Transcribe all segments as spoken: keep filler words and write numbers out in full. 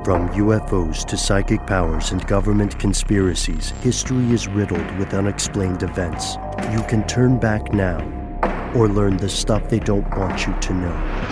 From U F Os to psychic powers and government conspiracies, history is riddled with unexplained events. You can turn back now or learn the stuff they don't want you to know.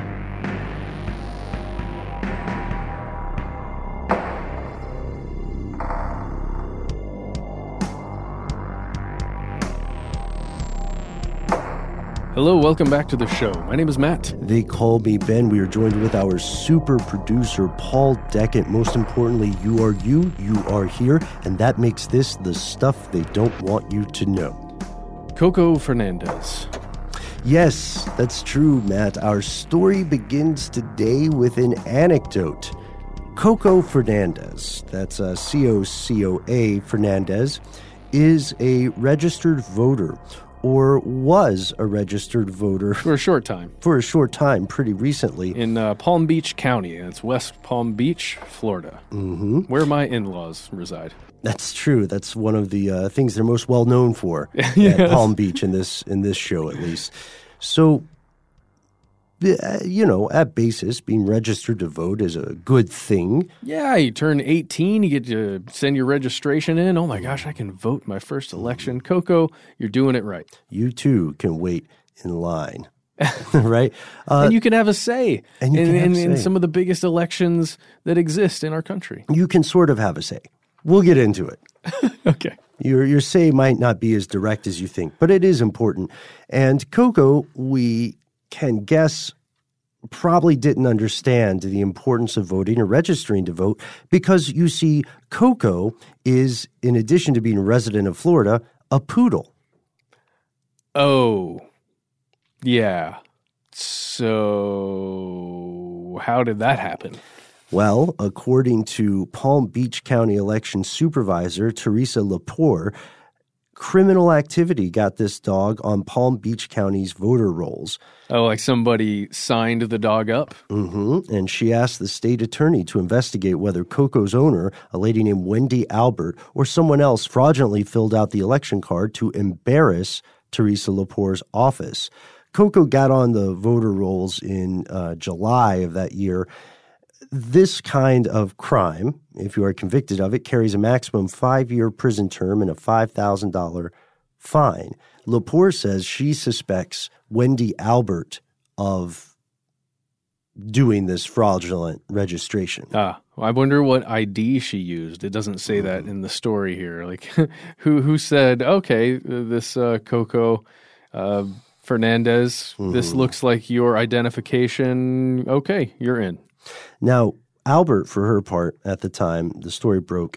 Hello, welcome back to the show. My name is Matt. They call me Ben. We are joined with our super producer, Paul Deckett. Most importantly, you are you, you are here, and that makes this the stuff they don't want you to know. Coco Fernandez. Yes, that's true, Matt. Our story begins today with an anecdote. Coco Fernandez, that's uh, C O C O A Fernandez, is a registered voter, or was a registered voter. For a short time. For a short time, pretty recently. In uh, Palm Beach County. It's West Palm Beach, Florida, mm-hmm. where my in-laws reside. That's true. That's one of the uh, things they're most well known for yes. at Palm Beach, in this in this show at least. So, uh, you know, at basis, being registered to vote is a good thing. Yeah, you turn eighteen, you get to send your registration in. Oh my gosh, I can vote my first election. Coco, you're doing it right. You too can wait in line, right? Uh, and you can have a say, and you in, can have in, a say. in some of the biggest elections that exist in our country. You can sort of have a say. We'll get into it. Okay. Your your say might not be as direct as you think, but it is important. And Coco, we can guess, probably didn't understand the importance of voting or registering to vote because, you see, Coco is, in addition to being a resident of Florida, a poodle. Oh, yeah. So how did that happen? Well, according to Palm Beach County Election Supervisor Teresa Lepore, criminal activity got this dog on Palm Beach County's voter rolls. Oh, like somebody signed the dog up? Mm-hmm. And she asked the state attorney to investigate whether Coco's owner, a lady named Wendy Albert, or someone else fraudulently filled out the election card to embarrass Teresa Lepore's office. Coco got on the voter rolls in uh, July of that year. This kind of crime, if you are convicted of it, carries a maximum five-year prison term and a five thousand dollars fine. Lepore says she suspects Wendy Albert of doing this fraudulent registration. Ah, I wonder what I D she used. It doesn't say mm. that in the story here. Like, who who said, okay, this uh, Coco uh, Fernandez, mm-hmm. this looks like your identification. Okay, you're in. Now, Albert, for her part, at the time the story broke,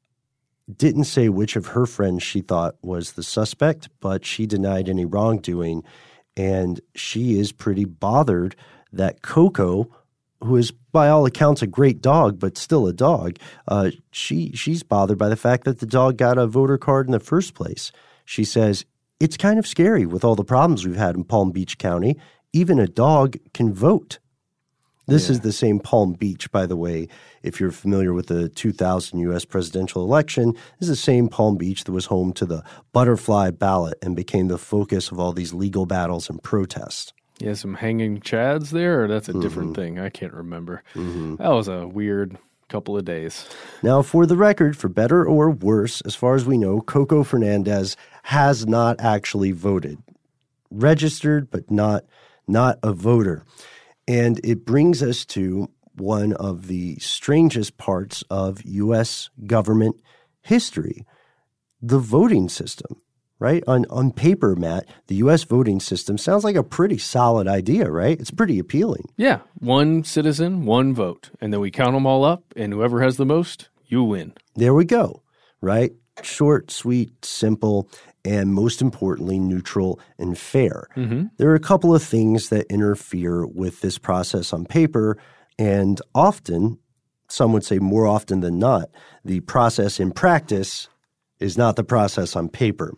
didn't say which of her friends she thought was the suspect, but she denied any wrongdoing, and she is pretty bothered that Coco, who is by all accounts a great dog, but still a dog, uh, she she's bothered by the fact that the dog got a voter card in the first place. She says, it's kind of scary with all the problems we've had in Palm Beach County. Even a dog can vote. This yeah. is the same Palm Beach, by the way, if you're familiar with the two thousand U S presidential election. This is the same Palm Beach that was home to the butterfly ballot and became the focus of all these legal battles and protests. Yeah, some hanging chads there, or that's a mm-hmm. different thing? I can't remember. Mm-hmm. That was a weird couple of days. Now, for the record, for better or worse, as far as we know, Coco Fernandez has not actually voted. Registered, but not not a voter. And it brings us to one of the strangest parts of U S government history, the voting system, right? On on paper, Matt, the U S voting system sounds like a pretty solid idea, right? It's pretty appealing. Yeah, one citizen, one vote. And then we count them all up, and whoever has the most, you win. There we go, right? Short, sweet, simple, and most importantly, neutral and fair. Mm-hmm. There are a couple of things that interfere with this process on paper, and often, some would say more often than not, the process in practice is not the process on paper.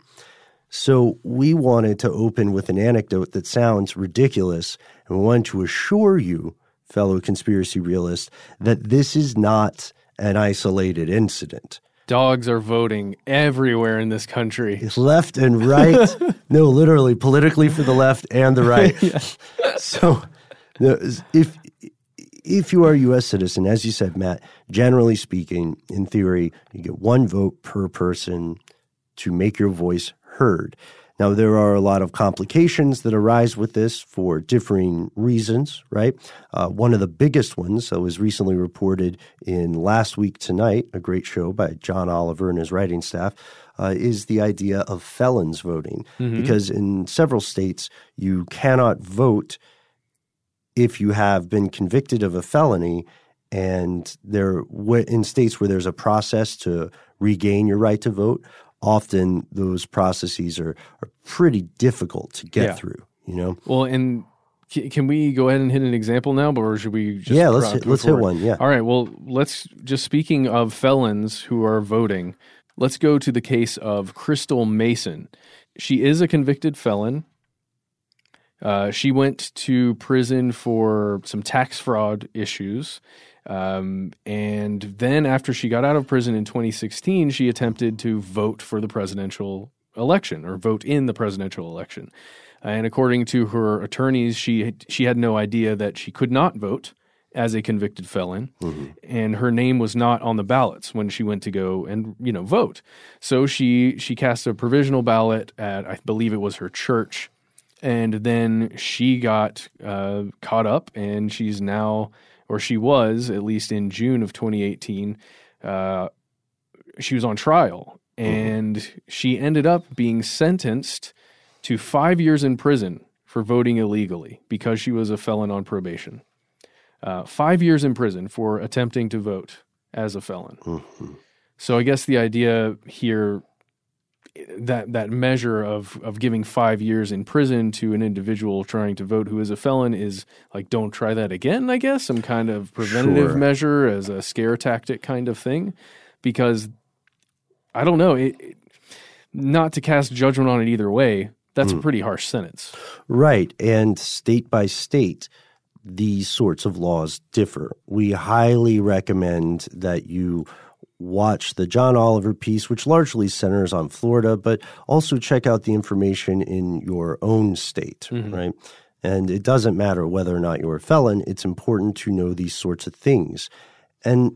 So we wanted to open with an anecdote that sounds ridiculous, and we wanted to assure you, fellow conspiracy realists, that this is not an isolated incident. Dogs are voting everywhere in this country. Left and right. No, literally, politically for the left and the right. Yeah. So if if you are a U S citizen, as you said, Matt, generally speaking, in theory, you get one vote per person to make your voice heard. Now, there are a lot of complications that arise with this for differing reasons, right? Uh, one of the biggest ones that was recently reported in Last Week Tonight, a great show by John Oliver and his writing staff, uh, is the idea of felons voting. Mm-hmm. Because in several states, you cannot vote if you have been convicted of a felony, and there in states where there's a process to regain your right to vote, often those processes are, are pretty difficult to get yeah. through, you know? Well, and can we go ahead and hit an example now, or should we just Yeah, let's hit, let's hit one, yeah. All right, well, let's just speaking of felons who are voting, let's go to the case of Crystal Mason. She is a convicted felon. Uh, she went to prison for some tax fraud issues. Um, and then after she got out of prison in twenty sixteen, she attempted to vote for the presidential election or vote in the presidential election. And according to her attorneys, she she had no idea that she could not vote as a convicted felon, mm-hmm. and her name was not on the ballots when she went to go and, you know, vote. So she she cast a provisional ballot at, I believe it was her church, and then she got uh, caught up, and she's now, or she was, at least in June of twenty eighteen, uh, she was on trial, and mm-hmm. she ended up being sentenced to five years in prison for voting illegally because she was a felon on probation. Uh, five years in prison for attempting to vote as a felon. Mm-hmm. So I guess the idea here, that that measure of of giving five years in prison to an individual trying to vote who is a felon is like, don't try that again, I guess, some kind of preventative sure. measure as a scare tactic kind of thing. Because, I don't know, it, it, not to cast judgment on it either way, that's mm. a pretty harsh sentence. Right, and state by state, these sorts of laws differ. We highly recommend that you watch the John Oliver piece, which largely centers on Florida, but also check out the information in your own state, mm-hmm. right? And it doesn't matter whether or not you're a felon. It's important to know these sorts of things. And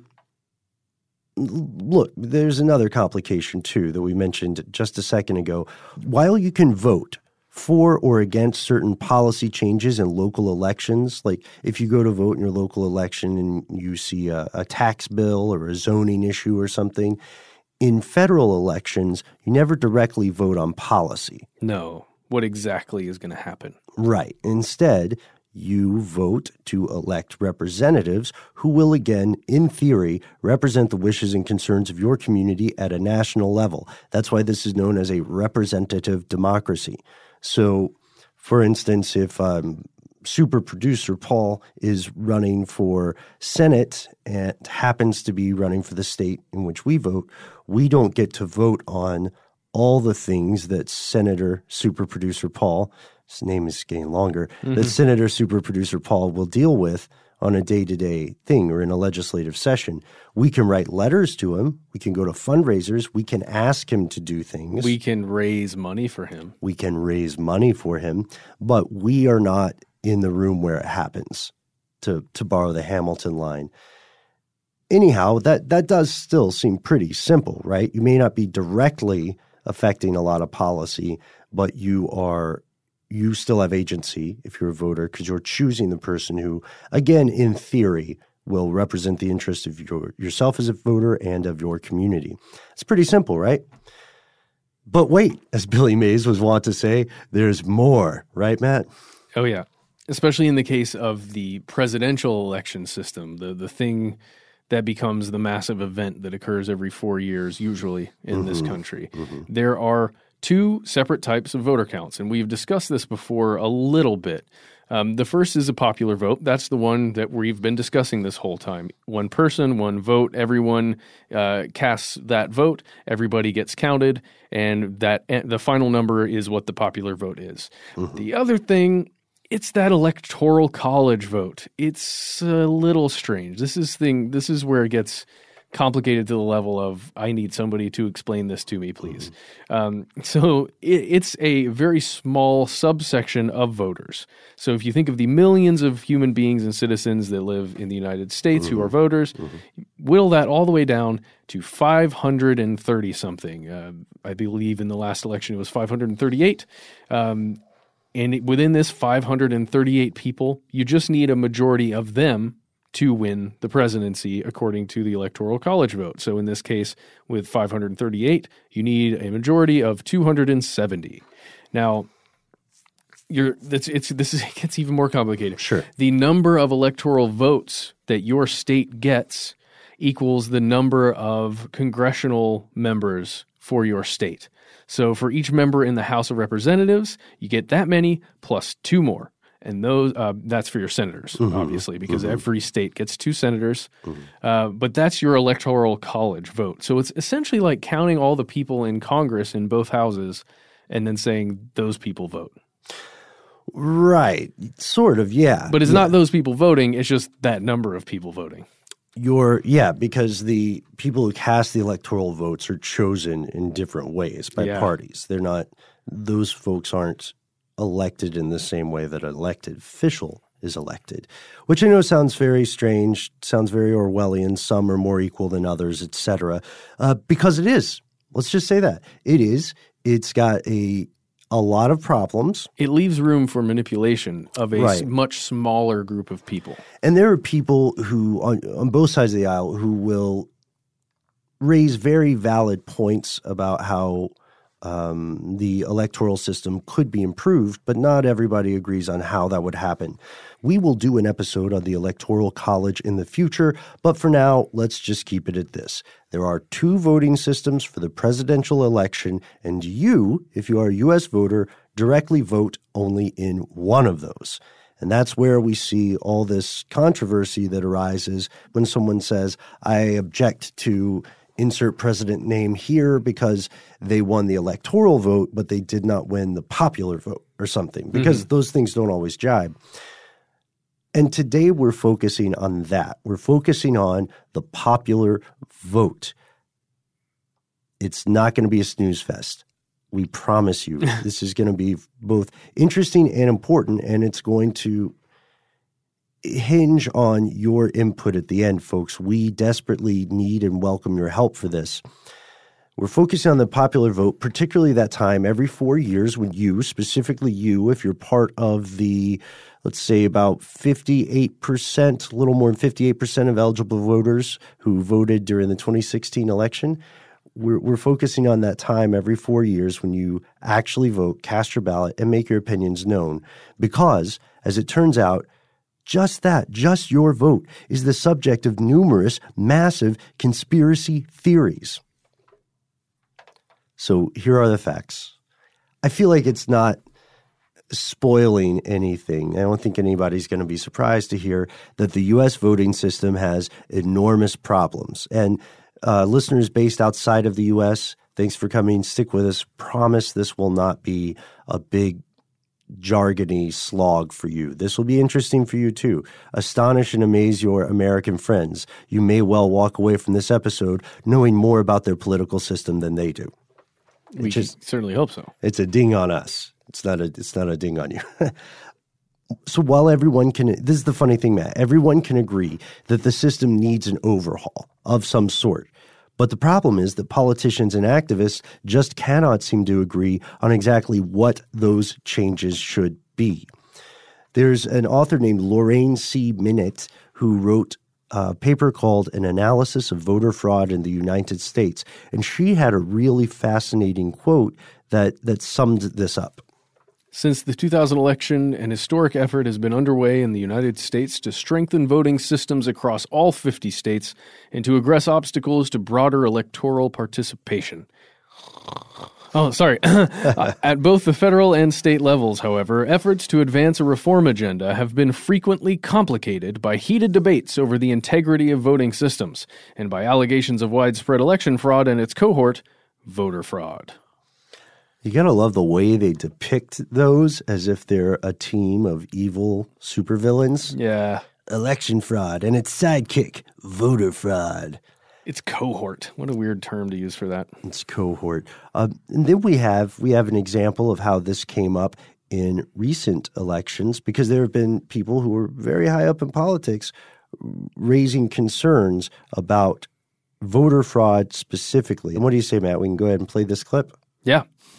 look, there's another complication, too, that we mentioned just a second ago. While you can vote for or against certain policy changes in local elections, like if you go to vote in your local election and you see a, a tax bill or a zoning issue or something, in federal elections, you never directly vote on policy. No. What exactly is going to happen? Right. Instead, you vote to elect representatives who will, again, in theory, represent the wishes and concerns of your community at a national level. That's why this is known as a representative democracy. So, for instance, if um, super producer Paul is running for Senate and happens to be running for the state in which we vote, we don't get to vote on all the things that Senator super producer Paul, his name is getting longer, mm-hmm. that Senator super producer Paul will deal with on a day-to-day thing or in a legislative session. We can write letters to him. We can go to fundraisers. We can ask him to do things. We can raise money for him. We can raise money for him, but we are not in the room where it happens, to, to borrow the Hamilton line. Anyhow, that, that does still seem pretty simple, right? You may not be directly affecting a lot of policy, but you are you still have agency if you're a voter because you're choosing the person who, again, in theory, will represent the interests of your, yourself as a voter and of your community. It's pretty simple, right? But wait, as Billy Mays was wont to say, there's more, right, Matt? Oh, yeah. Especially in the case of the presidential election system, the, the thing that becomes the massive event that occurs every four years, usually in mm-hmm. this country. Mm-hmm. There are two separate types of voter counts, and we've discussed this before a little bit. Um, the first is a popular vote. That's the one that we've been discussing this whole time. One person, one vote. Everyone uh, casts that vote. Everybody gets counted, and that the final number is what the popular vote is. Mm-hmm. The other thing, it's that electoral college vote. It's a little strange. This is thing. This is where it gets complicated to the level of I need somebody to explain this to me, please. Mm-hmm. Um, so it, it's a very small subsection of voters. So if you think of the millions of human beings and citizens that live in the United States mm-hmm. who are voters, mm-hmm. whittle that all the way down to five hundred thirty something. Uh, I believe in the last election it was five hundred thirty-eight. Um, and within this five hundred thirty-eight people, you just need a majority of them to win the presidency according to the Electoral College vote. So in this case, with five hundred thirty-eight, you need a majority of two hundred seventy. Now, you're that's it's this is it gets even more complicated. Sure. The number of electoral votes that your state gets equals the number of congressional members for your state. So for each member in the House of Representatives, you get that many plus two more. And those uh, that's for your senators, mm-hmm. obviously, because mm-hmm. every state gets two senators. Mm-hmm. Uh, but that's your electoral college vote. So it's essentially like counting all the people in Congress in both houses and then saying those people vote. Right. Sort of, yeah. But it's yeah. not those people voting. It's just that number of people voting. Your yeah, because the people who cast the electoral votes are chosen in different ways by yeah. parties. They're not – those folks aren't elected in the same way that an elected official is elected, which I know sounds very strange, sounds very Orwellian. Some are more equal than others, et cetera, uh, because it is. Let's just say that. It is. It's got a a lot of problems. It leaves room for manipulation of a right. s- much smaller group of people. And there are people who, on, on both sides of the aisle, who will raise very valid points about how Um, the electoral system could be improved, but not everybody agrees on how that would happen. We will do an episode on the Electoral College in the future, but for now, let's just keep it at this. There are two voting systems for the presidential election, and you, if you are a U S voter, directly vote only in one of those. And that's where we see all this controversy that arises when someone says, I object to insert president name here because they won the electoral vote, but they did not win the popular vote or something, because mm-hmm. those things don't always jibe. And today we're focusing on that. We're focusing on the popular vote. It's not going to be a snooze fest. We promise you. This is going to be both interesting and important, and it's going to hinge on your input at the end, folks. We desperately need and welcome your help for this. We're focusing on the popular vote, particularly that time every four years when you, specifically you, if you're part of the, let's say about fifty-eight percent, a little more than fifty-eight percent of eligible voters who voted during the twenty sixteen election, we're, we're focusing on that time every four years when you actually vote, cast your ballot, and make your opinions known. Because, as it turns out, just that, just your vote, is the subject of numerous massive conspiracy theories. So here are the facts. I feel like it's not spoiling anything. I don't think anybody's going to be surprised to hear that the U S voting system has enormous problems. And uh, listeners based outside of the U S, thanks for coming. Stick with us. Promise this will not be a big jargony slog for you. This will be interesting for you too. Astonish and amaze your American friends. You may well walk away from this episode knowing more about their political system than they do. We just, certainly hope so. It's a ding on us. It's not a it's not a ding on you. So while everyone can, this is the funny thing, Matt, everyone can agree that the system needs an overhaul of some sort. But the problem is that politicians and activists just cannot seem to agree on exactly what those changes should be. There's an author named Lorraine C. Minett who wrote a paper called An Analysis of Voter Fraud in the United States, and she had a really fascinating quote that, that summed this up. Since the two thousand election, an historic effort has been underway in the United States to strengthen voting systems across all fifty states and to address obstacles to broader electoral participation. Oh, sorry. At both the federal and state levels, however, efforts to advance a reform agenda have been frequently complicated by heated debates over the integrity of voting systems and by allegations of widespread election fraud and its cohort, voter fraud. You gotta love the way they depict those as if they're a team of evil supervillains. Yeah. Election fraud and its sidekick, voter fraud. It's cohort. What a weird term to use for that. It's cohort. Um, and then we have we have an example of how this came up in recent elections, because there have been people who are very high up in politics raising concerns about voter fraud specifically. And what do you say, Matt? We can go ahead and play this clip? Yeah.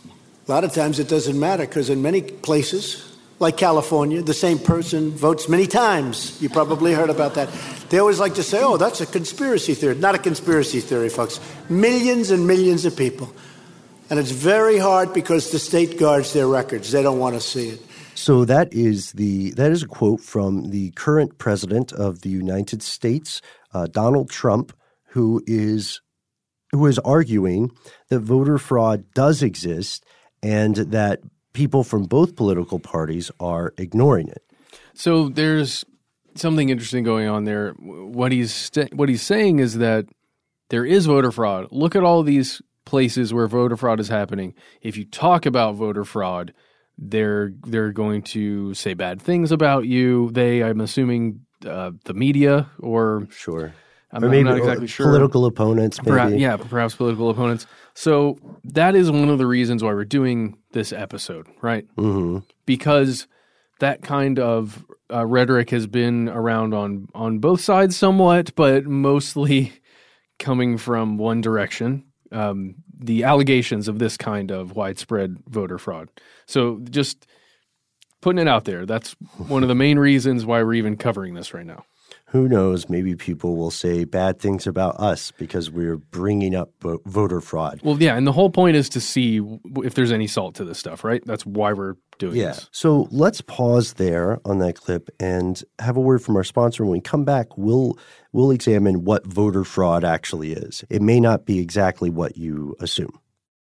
A lot of times it doesn't matter, because in many places, like California, the same person votes many times. You probably heard about that. They always like to say, oh, that's a conspiracy theory. Not a conspiracy theory, folks. Millions and millions of people. And it's very hard because the state guards their records. They don't want to see it. So that is the that is a quote from the current president of the United States, uh, Donald Trump, who is who is arguing that voter fraud does exist and that people from both political parties are ignoring it. So there's something interesting going on there. What he's st- what he's saying is that there is voter fraud. Look at all these places where voter fraud is happening. If you talk about voter fraud, they're they're going to say bad things about you. They, I'm assuming, uh, the media or sure, I'm, or maybe I'm not exactly sure. Political opponents, maybe. Perhaps, yeah, perhaps political opponents. So that is one of the reasons why we're doing this episode, right? Mm-hmm. Because that kind of uh, rhetoric has been around on on both sides somewhat, but mostly coming from one direction. Um, the allegations of this kind of widespread voter fraud. So just putting it out there, that's one of the main reasons why we're even covering this right now. Who knows? Maybe people will say bad things about us because we're bringing up vo- voter fraud. Well, yeah, and the whole point is to see if there's any salt to this stuff, right? That's why we're doing yeah. this. So let's pause there on that clip and have a word from our sponsor. When we come back, we'll we'll examine what voter fraud actually is. It may not be exactly what you assume.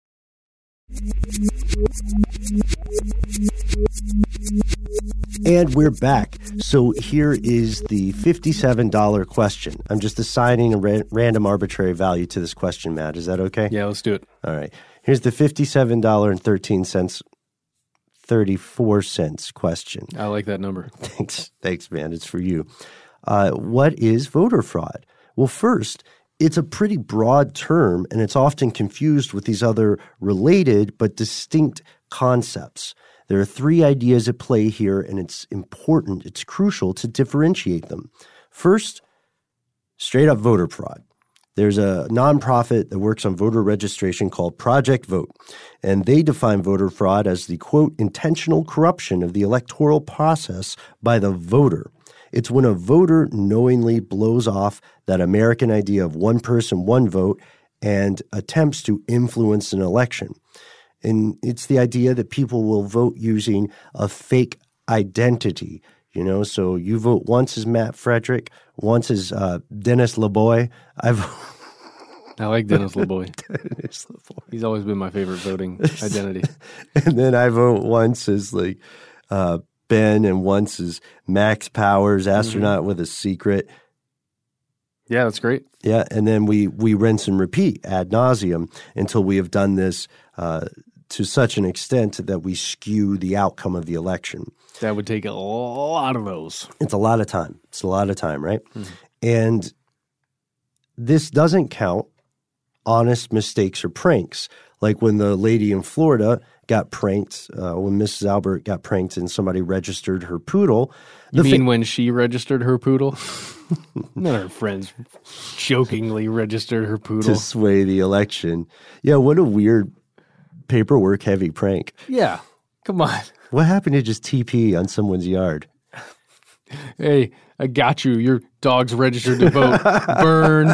And we're back. So here is the fifty-seven dollars question. I'm just assigning a ra- random arbitrary value to this question, Matt. Is that okay? Yeah, let's do it. All right. Here's the fifty-seven dollars and thirteen cents, thirty-four cents question. I like that number. Thanks. Thanks, man. It's for you. Uh, what is voter fraud? Well, first, it's a pretty broad term, and it's often confused with these other related but distinct concepts. There are three ideas at play here, and it's important, it's crucial to differentiate them. First, straight up voter fraud. There's a nonprofit that works on voter registration called Project Vote, and they define voter fraud as the, quote, intentional corruption of the electoral process by the voter. It's when a voter knowingly blows off that American idea of one person, one vote, and attempts to influence an election. And it's the idea that people will vote using a fake identity. You know, so you vote once as Matt Frederick, once as uh, Dennis LeBoy. I've I like Dennis LeBoy. Dennis LeBoy. He's always been my favorite voting identity. And then I vote once as like uh, Ben, and once as Max Powers, astronaut mm-hmm. with a secret. Yeah, that's great. Yeah, and then we we rinse and repeat ad nauseum until we have done this uh, to such an extent that we skew the outcome of the election. That would take a lot of those. It's a lot of time. It's a lot of time, right? Mm-hmm. And this doesn't count honest mistakes or pranks, like when the lady in Florida got pranked, uh, when Missus Albert got pranked and somebody registered her poodle. You mean fa- when she registered her poodle? None of her friends jokingly registered her poodle. To sway the election. Yeah, what a weird paperwork-heavy prank. Yeah, come on. What happened to just T P on someone's yard? Hey, I got you. Your dog's registered to vote. Burn.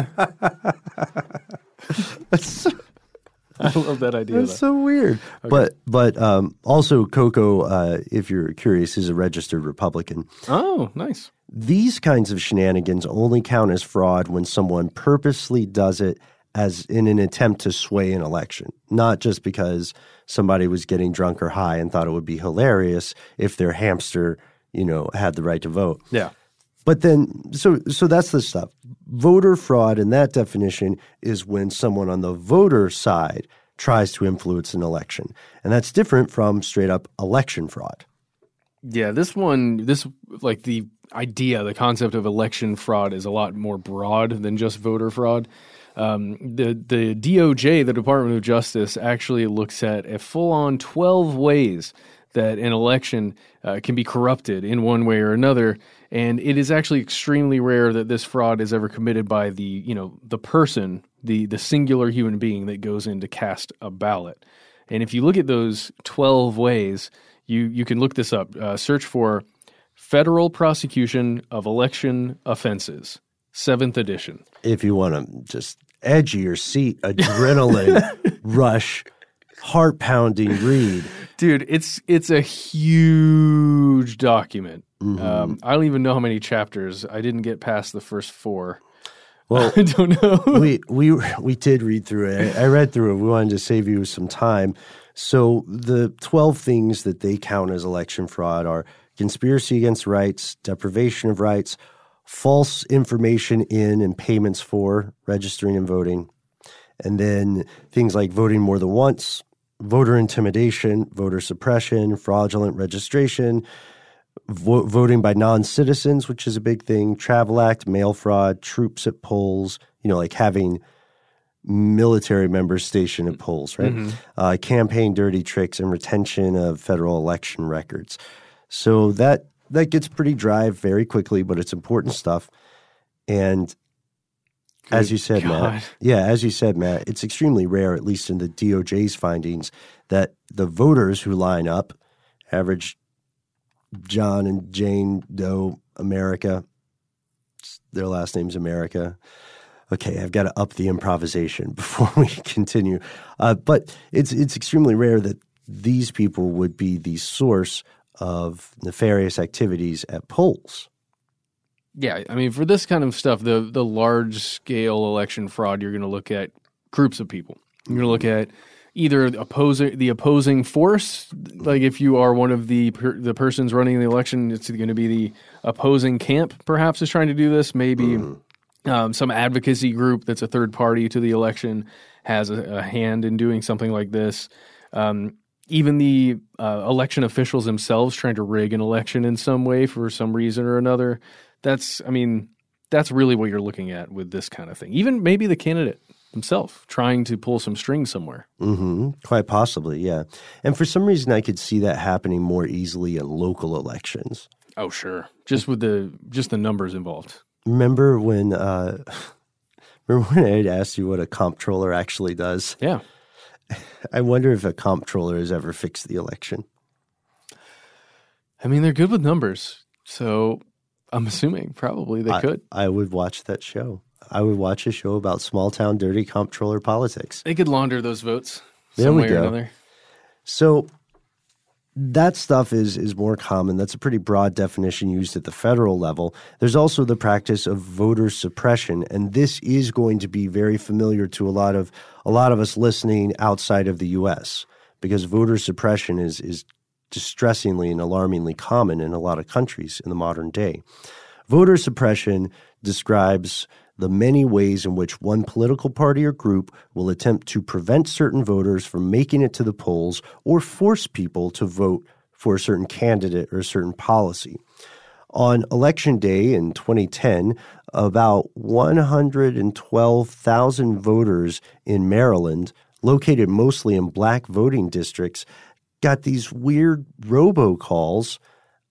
That's I love that idea. That's though. so weird. Okay. But but um, also Coco, uh, if you're curious, is a registered Republican. Oh, nice. These kinds of shenanigans only count as fraud when someone purposely does it as in an attempt to sway an election, not just because somebody was getting drunk or high and thought it would be hilarious if their hamster, you know, had the right to vote. Yeah. But then, so so that's the stuff. Voter fraud, in that definition, is when someone on the voter side tries to influence an election. And that's different from straight up election fraud. Yeah, this one, this like the idea, the concept of election fraud is a lot more broad than just voter fraud. Um, the the D O J, the Department of Justice, actually looks at a full-on twelve ways that an election uh, can be corrupted in one way or another, and it is actually extremely rare that this fraud is ever committed by the you know the person, the the singular human being that goes in to cast a ballot. And if you look at those twelve ways, you you can look this up. Uh, search for Federal Prosecution of Election Offenses, seventh edition. If you want to just edge of your seat, adrenaline rush, heart pounding read, dude, it's it's a huge document. Mm-hmm. Um, I don't even know how many chapters. I didn't get past the first four. Well, I don't know. we we we did read through it. I, I read through it. We wanted to save you some time. So the twelve things that they count as election fraud are conspiracy against rights, deprivation of rights, false information in and payments for registering and voting, and then things like voting more than once, voter intimidation, voter suppression, fraudulent registration, vo- voting by non-citizens, which is a big thing, Travel Act, mail fraud, troops at polls, you know, like having military members stationed at polls, right? Mm-hmm. Uh, campaign dirty tricks and retention of federal election records. So that that gets pretty dry very quickly, but it's important stuff. And Good as you said, God. Matt, yeah, as you said, Matt, it's extremely rare, at least in the D O J's findings, that the voters who line up, average John and Jane Doe America, their last name's America. Okay, I've got to up the improvisation before we continue. Uh, but it's it's extremely rare that these people would be the source of nefarious activities at polls. Yeah, I mean, for this kind of stuff, the the large-scale election fraud, you're going to look at groups of people. You're going to look at either opposing the opposing force, like if you are one of the per, the persons running the election, it's going to be the opposing camp, perhaps, is trying to do this. Maybe mm. um, some advocacy group that's a third party to the election has a, a hand in doing something like this. Um, even the uh, election officials themselves trying to rig an election in some way for some reason or another. That's, I mean, that's really what you're looking at with this kind of thing. Even maybe the candidate himself trying to pull some strings somewhere. Mm-hmm. Quite possibly, yeah. And for some reason, I could see that happening more easily in local elections. Oh, sure. Just with the just the numbers involved. Remember when uh, remember when I had asked you what a comptroller actually does? Yeah. I wonder if a comptroller has ever fixed the election. I mean, they're good with numbers, so I'm assuming probably they I, could. I would watch that show. I would watch a show about small-town dirty comptroller politics. They could launder those votes there some we way go. or another. So that stuff is is more common. That's a pretty broad definition used at the federal level. There's also the practice of voter suppression, and this is going to be very familiar to a lot of a lot of us listening outside of the U S because voter suppression is is distressingly and alarmingly common in a lot of countries in the modern day. Voter suppression describes the many ways in which one political party or group will attempt to prevent certain voters from making it to the polls or force people to vote for a certain candidate or a certain policy. On Election Day in twenty ten, about one hundred twelve thousand voters in Maryland, located mostly in black voting districts, got these weird robocalls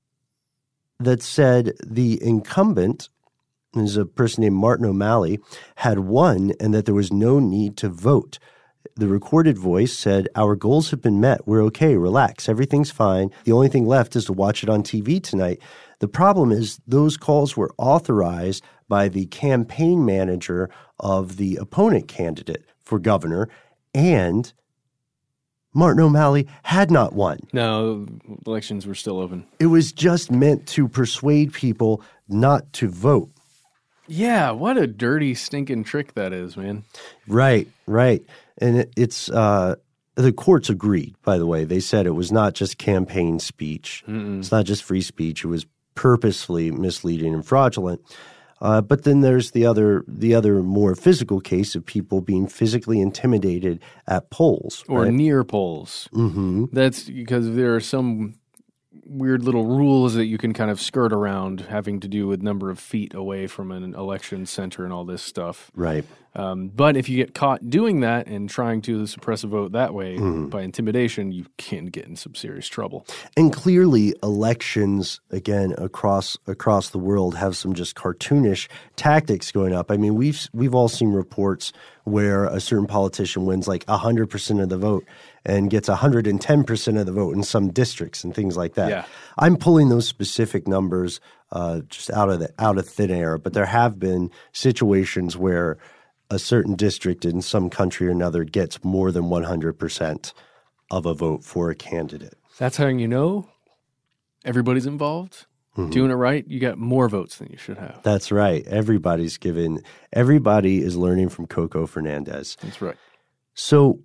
that said the incumbent, there's a person named Martin O'Malley, had won and that there was no need to vote. The recorded voice said, "Our goals have been met. We're okay. Relax. Everything's fine. The only thing left is to watch it on T V tonight." The problem is those calls were authorized by the campaign manager of the opponent candidate for governor, and Martin O'Malley had not won. No, elections were still open. It was just meant to persuade people not to vote. Yeah, what a dirty, stinking trick that is, man. Right, right. And it, it's uh, the courts agreed, by the way. They said it was not just campaign speech. Mm-mm. It's not just free speech. It was purposefully misleading and fraudulent. Uh, but then there's the other the other more physical case of people being physically intimidated at polls. Or right? near polls. Mm-hmm. That's because there are some weird little rules that you can kind of skirt around, having to do with number of feet away from an election center and all this stuff. Right. Um, but if you get caught doing that and trying to suppress a vote that way mm. by intimidation, you can get in some serious trouble. And clearly elections, again, across across the world have some just cartoonish tactics going up. I mean, we've we've all seen reports where a certain politician wins like one hundred percent of the vote and gets one hundred ten percent of the vote in some districts and things like that. Yeah. I'm pulling those specific numbers uh, just out of the out of thin air, but there have been situations where a certain district in some country or another gets more than one hundred percent of a vote for a candidate. That's how you know everybody's involved. Mm-hmm. Doing it right, you got more votes than you should have. That's right. Everybody's given – everybody is learning from Coco Fernandez. That's right. So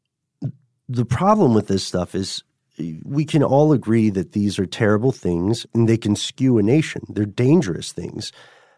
the problem with this stuff is we can all agree that these are terrible things and they can skew a nation. They're dangerous things.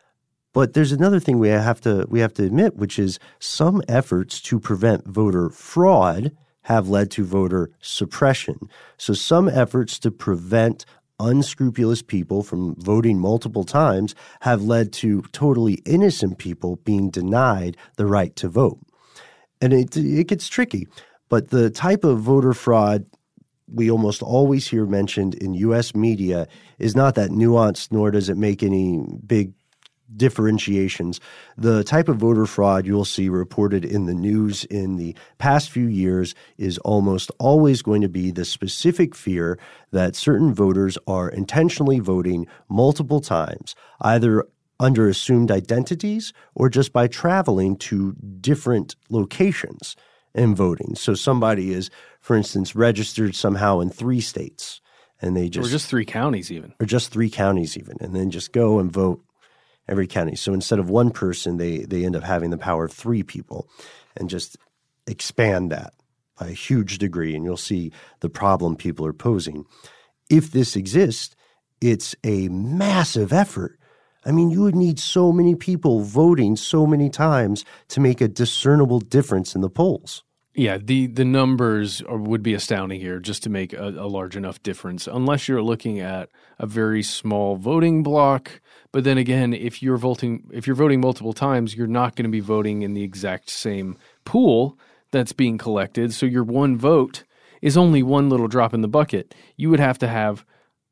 But there's another thing we have to we have to admit, which is some efforts to prevent voter fraud have led to voter suppression. So some efforts to prevent unscrupulous people from voting multiple times have led to totally innocent people being denied the right to vote. And it it gets tricky. But the type of voter fraud we almost always hear mentioned in U S media is not that nuanced, nor does it make any big differentiations. The type of voter fraud you'll see reported in the news in the past few years is almost always going to be the specific fear that certain voters are intentionally voting multiple times, either under assumed identities or just by traveling to different locations and voting. So somebody is, for instance, registered somehow in three states and they just— Or just three counties even. Or just three counties even, and then just go and vote every county. So instead of one person, they they end up having the power of three people and just expand that by a huge degree. And you'll see the problem people are posing. If this exists, it's a massive effort. I mean, you would need so many people voting so many times to make a discernible difference in the polls. Yeah, the, the numbers are, would be astounding here just to make a, a large enough difference, unless you're looking at a very small voting block. But then again, if you're voting if you're voting multiple times, you're not going to be voting in the exact same pool that's being collected. So your one vote is only one little drop in the bucket. You would have to have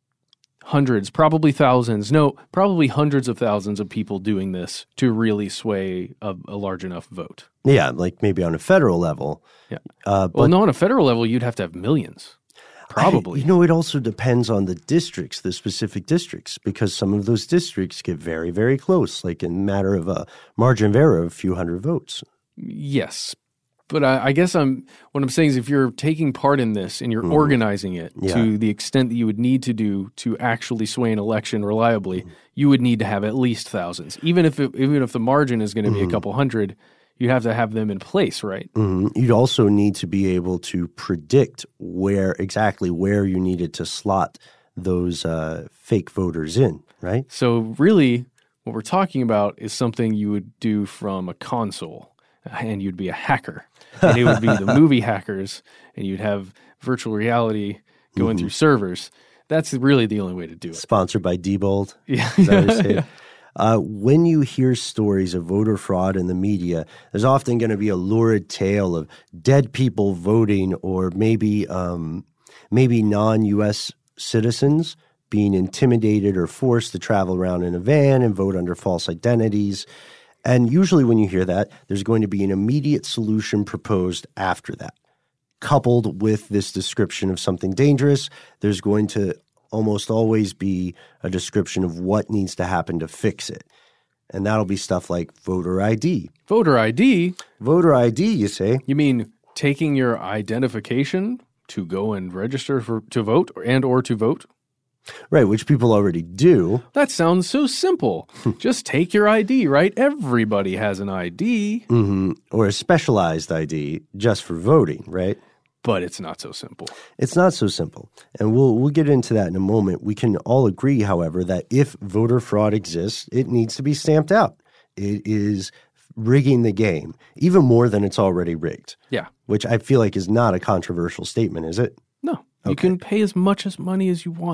hundreds, probably thousands, no, probably hundreds of thousands of people doing this to really sway a, a large enough vote. Yeah, like maybe on a federal level. Yeah. Uh, but well, no, on a federal level, you'd have to have millions. Probably. I, you know, it also depends on the districts, the specific districts, because some of those districts get very, very close, like in a matter of a margin of error of a few hundred votes. Yes. But I, I guess I'm what I'm saying is if you're taking part in this and you're mm. organizing it yeah. to the extent that you would need to do to actually sway an election reliably, mm. you would need to have at least thousands. Even if it, even if the margin is going to be mm. a couple hundred, you'd have to have them in place, right? Mm-hmm. You'd also need to be able to predict where exactly where you needed to slot those uh, fake voters in, right? So really what we're talking about is something you would do from a console, and you'd be a hacker. And it would be the movie hackers, and you'd have virtual reality going mm-hmm. through servers. That's really the only way to do it. Sponsored by Diebold. Yeah. Is that what you're saying? Uh, when you hear stories of voter fraud in the media, there's often going to be a lurid tale of dead people voting, or maybe um, maybe non-U S citizens being intimidated or forced to travel around in a van and vote under false identities. And usually when you hear that, there's going to be an immediate solution proposed after that. Coupled with this description of something dangerous, there's going to almost always be a description of what needs to happen to fix it. And that'll be stuff like voter I D. Voter I D? Voter I D, you say? You mean taking your identification to go and register for to vote and or to vote? Right, which people already do. That sounds so simple. Just take your I D, right? Everybody has an I D. Mm-hmm. Or a specialized I D just for voting, right? But it's not so simple. It's not so simple. And we'll we'll get into that in a moment. We can all agree, however, that if voter fraud exists, it needs to be stamped out. It is rigging the game, even more than it's already rigged. Yeah. Which I feel like is not a controversial statement, is it? No. Okay. You can pay as much as money as you want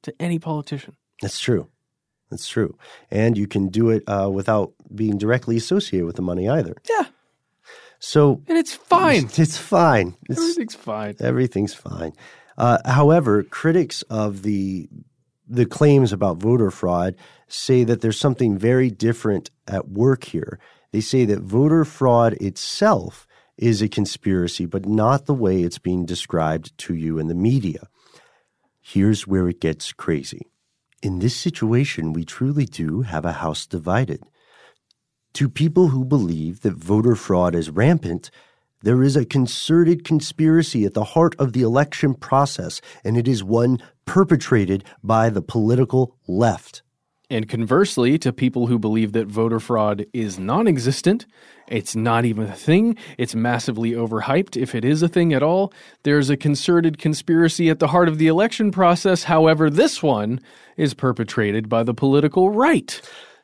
to any politician. That's true. That's true. And you can do it uh, without being directly associated with the money either. Yeah. So and it's fine. It's fine. It's, everything's fine. Everything's fine. Uh, however, critics of the the claims about voter fraud say that there's something very different at work here. They say that voter fraud itself is a conspiracy, but not the way it's being described to you in the media. Here's where it gets crazy. In this situation, we truly do have a house divided. To people who believe that voter fraud is rampant, there is a concerted conspiracy at the heart of the election process, and it is one perpetrated by the political left. And conversely, to people who believe that voter fraud is non-existent, it's not even a thing, it's massively overhyped if it is a thing at all, there's a concerted conspiracy at the heart of the election process. However, this one is perpetrated by the political right.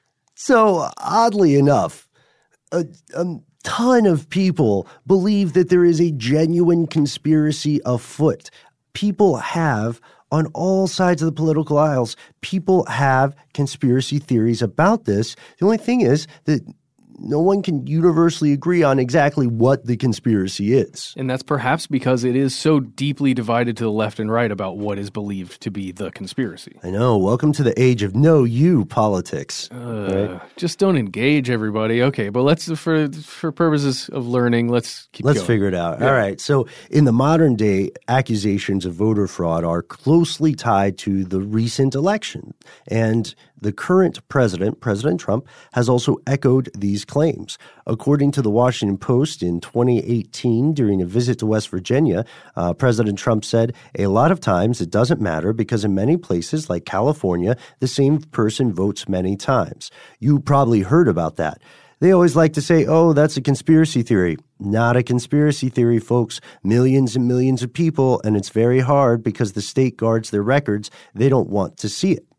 So, oddly enough, a, a ton of people believe that there is a genuine conspiracy afoot. People have, on all sides of the political aisles, people have conspiracy theories about this. The only thing is that no one can universally agree on exactly what the conspiracy is. And that's perhaps because it is so deeply divided to the left and right about what is believed to be the conspiracy. I know. Welcome to the age of no you politics. Uh, right? Just don't engage, everybody. Okay, but let's, for for purposes of learning, let's keep Let's going. figure it out. Yeah. All right. So in the modern day, accusations of voter fraud are closely tied to the recent election. And the current president, President Trump, has also echoed these claims. According to the Washington Post, in twenty eighteen, during a visit to West Virginia, uh, President Trump said, "A lot of times it doesn't matter because in many places like California, the same person votes many times." You probably heard about that. They always like to say, oh, that's a conspiracy theory. Not a conspiracy theory, folks. Millions and millions of people, and it's very hard because the state guards their records. They don't want to see it.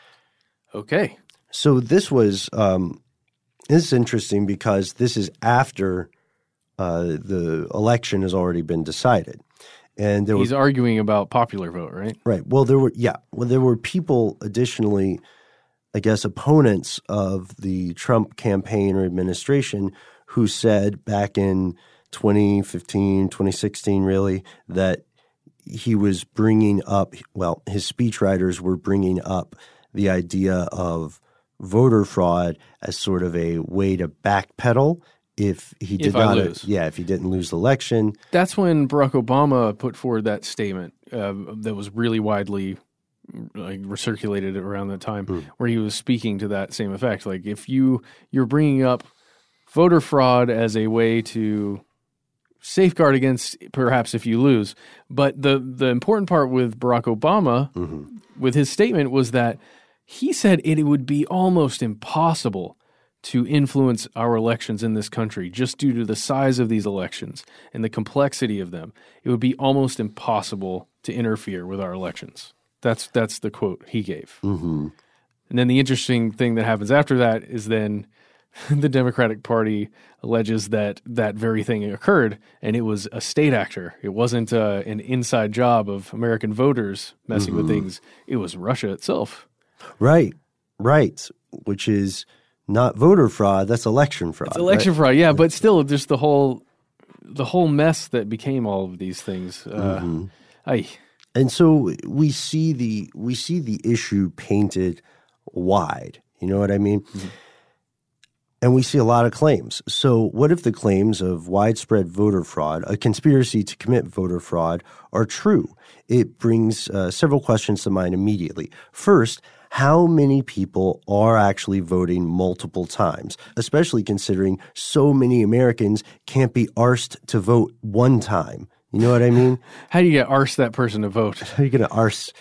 Okay. So this was um, this is interesting because this is after uh, the election has already been decided, and there he's were, arguing about popular vote, right? right. Well, there were yeah. Well, there were people additionally, I guess, opponents of the Trump campaign or administration who said back in twenty fifteen, twenty sixteen, really, that he was bringing up. Well, his speechwriters were bringing up the idea of voter fraud as sort of a way to backpedal if he did If I not, lose. yeah, if he didn't lose the election. That's when Barack Obama put forward that statement uh, that was really widely like recirculated around that time, Mm. where he was speaking to that same effect. Like if you you're bringing up voter fraud as a way to safeguard against perhaps if you lose, but the the important part with Barack Obama Mm-hmm. with his statement was that he said it, it would be almost impossible to influence our elections in this country just due to the size of these elections and the complexity of them. It would be almost impossible to interfere with our elections. That's that's the quote he gave. Mm-hmm. And then the interesting thing that happens after that is then the Democratic Party alleges that that very thing occurred, and it was a state actor. It wasn't uh, an inside job of American voters messing Mm-hmm. with things. It was Russia itself. Right, right, which is not voter fraud. That's election fraud. It's election right? fraud, yeah, but still, just the whole the whole mess that became all of these things. Uh, Mm-hmm. I, And so we see the we see the issue painted wide. You know what I mean? Mm-hmm. And we see a lot of claims. So what if the claims of widespread voter fraud, a conspiracy to commit voter fraud, are true? It brings uh, several questions to mind immediately. First, how many people are actually voting multiple times, especially considering so many Americans can't be arsed to vote one time? You know what I mean? how do you get arse that person to vote? How are you going to arse?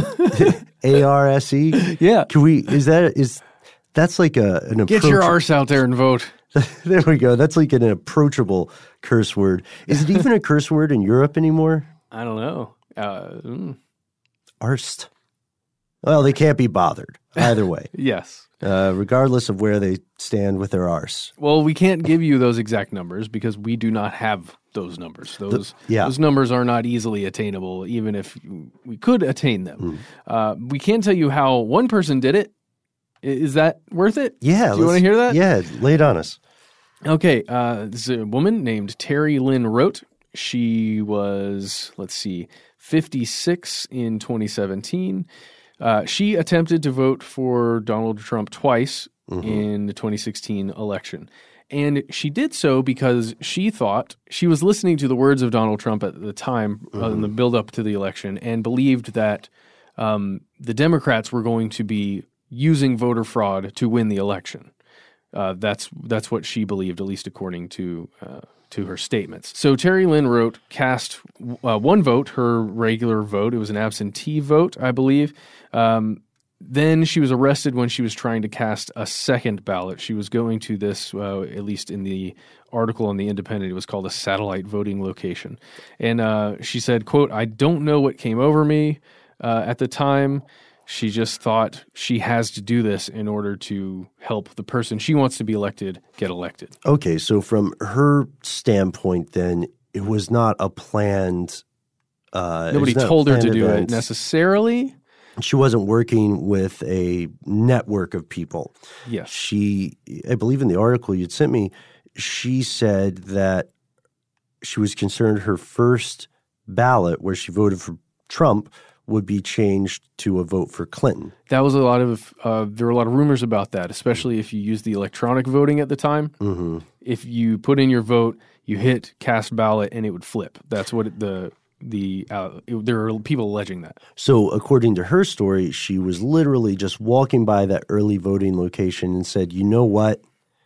A R S E? Yeah. Can we, is that, is, that's like a, an Get your approach- arse out there and vote. There we go. That's like an approachable curse word. Is it even a curse word in Europe anymore? I don't know. Uh, mm. Arst. Well, they can't be bothered either way, Yes. uh, regardless of where they stand with their arse. Well, we can't give you those exact numbers because we do not have those numbers. Those The, yeah. those numbers are not easily attainable, even if we could attain them. Mm. Uh, we can tell you how one person did it. Is that worth it? Yeah. Do you want to hear that? Yeah, lay it on us. Okay. Uh, this is a woman named Terry Lynn Rote. She was, let's see, fifty-six in twenty seventeen. Uh, she attempted to vote for Donald Trump twice mm-hmm. in the twenty sixteen election. And she did so because she thought she was listening to the words of Donald Trump at the time mm-hmm. uh, in the build-up to the election and believed that um, the Democrats were going to be using voter fraud to win the election. Uh, that's that's what she believed, at least according to uh, to her statements. So Terry Lynn Rote cast uh, one vote, her regular vote. It was an absentee vote, I believe. Um, then she was arrested when she was trying to cast a second ballot. She was going to this, uh, at least in the article on The Independent, it was called a satellite voting location. And uh, she said, quote, "I don't know what came over me uh, at the time. She just thought she has to do this in order to help the person she wants to be elected get elected." Okay, so from her standpoint, then, it was not a planned uh, Nobody told her to do it necessarily. She wasn't working with a network of people. Yes. She, I believe in the article you'd sent me, she said that she was concerned her first ballot where she voted for Trump would be changed to a vote for Clinton. That was a lot of, uh, there were a lot of rumors about that, especially if you used the electronic voting at the time. Mm-hmm. If you put in your vote, you hit cast ballot and it would flip. That's what it, the, the, uh, it, there are people alleging that. So according to her story, she was literally just walking by that early voting location and said, you know what?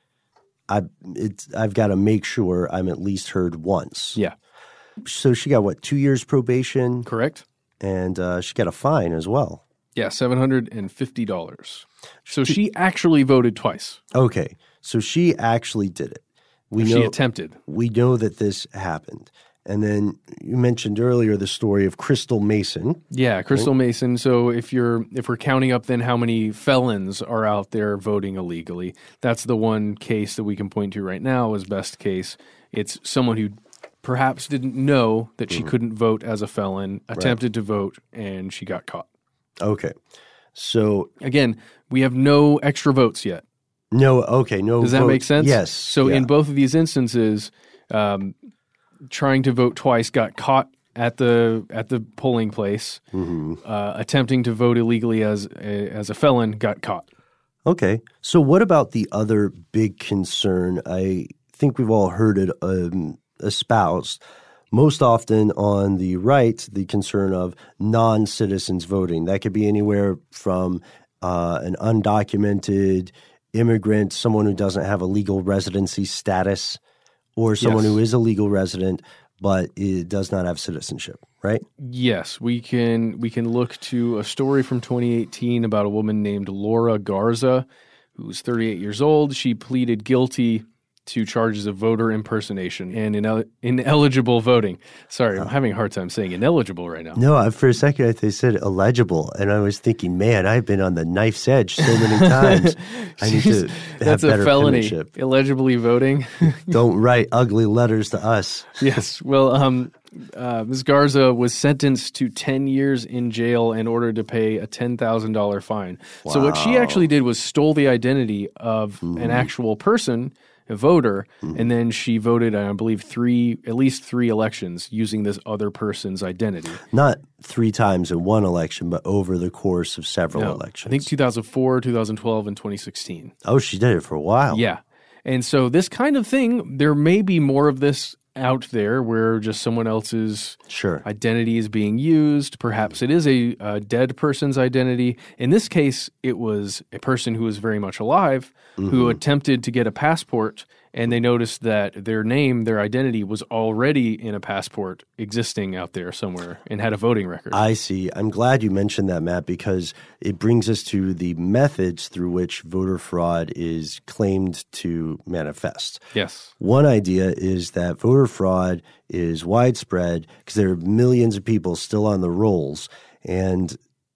I, it's, I've got to make sure I'm at least heard once. Yeah. So she got, what, two years probation? Correct. And uh, she got a fine as well. Yeah, seven hundred fifty dollars. So she actually voted twice. Okay. So she actually did it. We know, she attempted. We know that this happened. And then you mentioned earlier the story of Crystal Mason. Yeah, Crystal right? Mason. So if you're if we're counting up then how many felons are out there voting illegally, that's the one case that we can point to right now as best case. It's someone who perhaps didn't know that she mm. couldn't vote as a felon, attempted right. to vote, and she got caught. Okay. So again, we have no extra votes yet. No, okay, no Does that vote. make sense? Yes. So yeah. in both of these instances, um, trying to vote twice got caught at the at the polling place. Mm-hmm. Uh, attempting to vote illegally as a, as a felon got caught. Okay. So what about the other big concern? I think we've all heard it um, espoused most often on the right, the concern of non-citizens voting. That could be anywhere from uh, an undocumented immigrant, someone who doesn't have a legal residency status, or someone yes. who is a legal resident but it does not have citizenship, right? Yes, we can we can look to a story from twenty eighteen about a woman named Laura Garza, who was thirty-eight years old. She pleaded guilty to charges of voter impersonation and inel- ineligible voting. Sorry, I'm having a hard time saying ineligible right now. No, for a second I they said illegible, and I was thinking, man, I've been on the knife's edge so many times. I need to have That's better a felony, penmanship. Illegibly voting. Don't write ugly letters to us. Yes. Well, um, uh, Miz Garza was sentenced to ten years in jail and ordered to pay a ten thousand dollars fine. Wow. So what she actually did was stole the identity of mm-hmm. an actual person, a voter, mm-hmm. and then she voted, I believe, three, at least three elections using this other person's identity. Not three times in one election, but over the course of several no, elections. I think two thousand four, two thousand twelve, and twenty sixteen. Oh, she did it for a while. Yeah. And so this kind of thing, there may be more of this out there where just someone else's sure. identity is being used. Perhaps it is a, a dead person's identity. In this case, it was a person who was very much alive mm-hmm. who attempted to get a passport, and they noticed that their name, their identity was already in a passport existing out there somewhere and had a voting record. I see. I'm glad you mentioned that, Matt, because it brings us to the methods through which voter fraud is claimed to manifest. Yes. One idea is that voter fraud is widespread because there are millions of people still on the rolls, and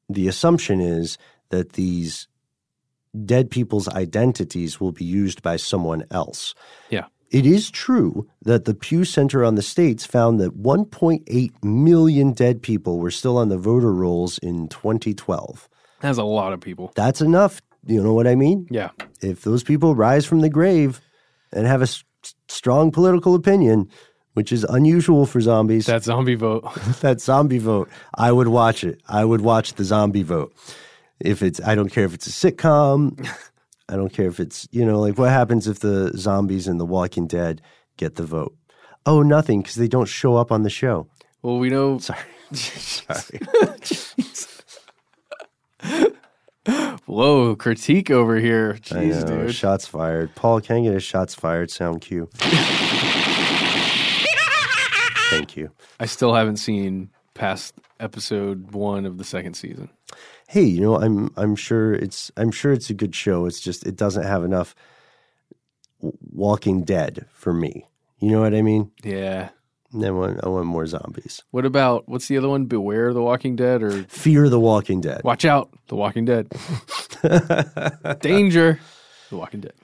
the assumption is that these dead people's identities will be used by someone else. Yeah. It is true that the Pew Center on the States found that one point eight million dead people were still on the voter rolls in twenty twelve. That's a lot of people. That's enough. You know what I mean? Yeah. If those people rise from the grave and have a s- strong political opinion, which is unusual for zombies. That zombie vote. that zombie vote. I would watch it. I would watch the zombie vote. If it's, I don't care if it's a sitcom. I don't care if it's, you know, like what happens if the zombies in The Walking Dead get the vote? Oh, nothing, because they don't show up on the show. Well, we know. Sorry. Sorry. Whoa, critique over here. I Jeez, know, dude. shots fired. Paul, can I get a shots fired sound cue? Thank you. I still haven't seen past episode one of the second season. Hey, you know, I'm I'm sure it's I'm sure it's a good show. It's just it doesn't have enough Walking Dead for me. You know what I mean? Yeah. I want I want more zombies. What about, what's the other one? Beware the Walking Dead or Fear the Walking Dead. Watch Out the Walking Dead. Danger the Walking Dead.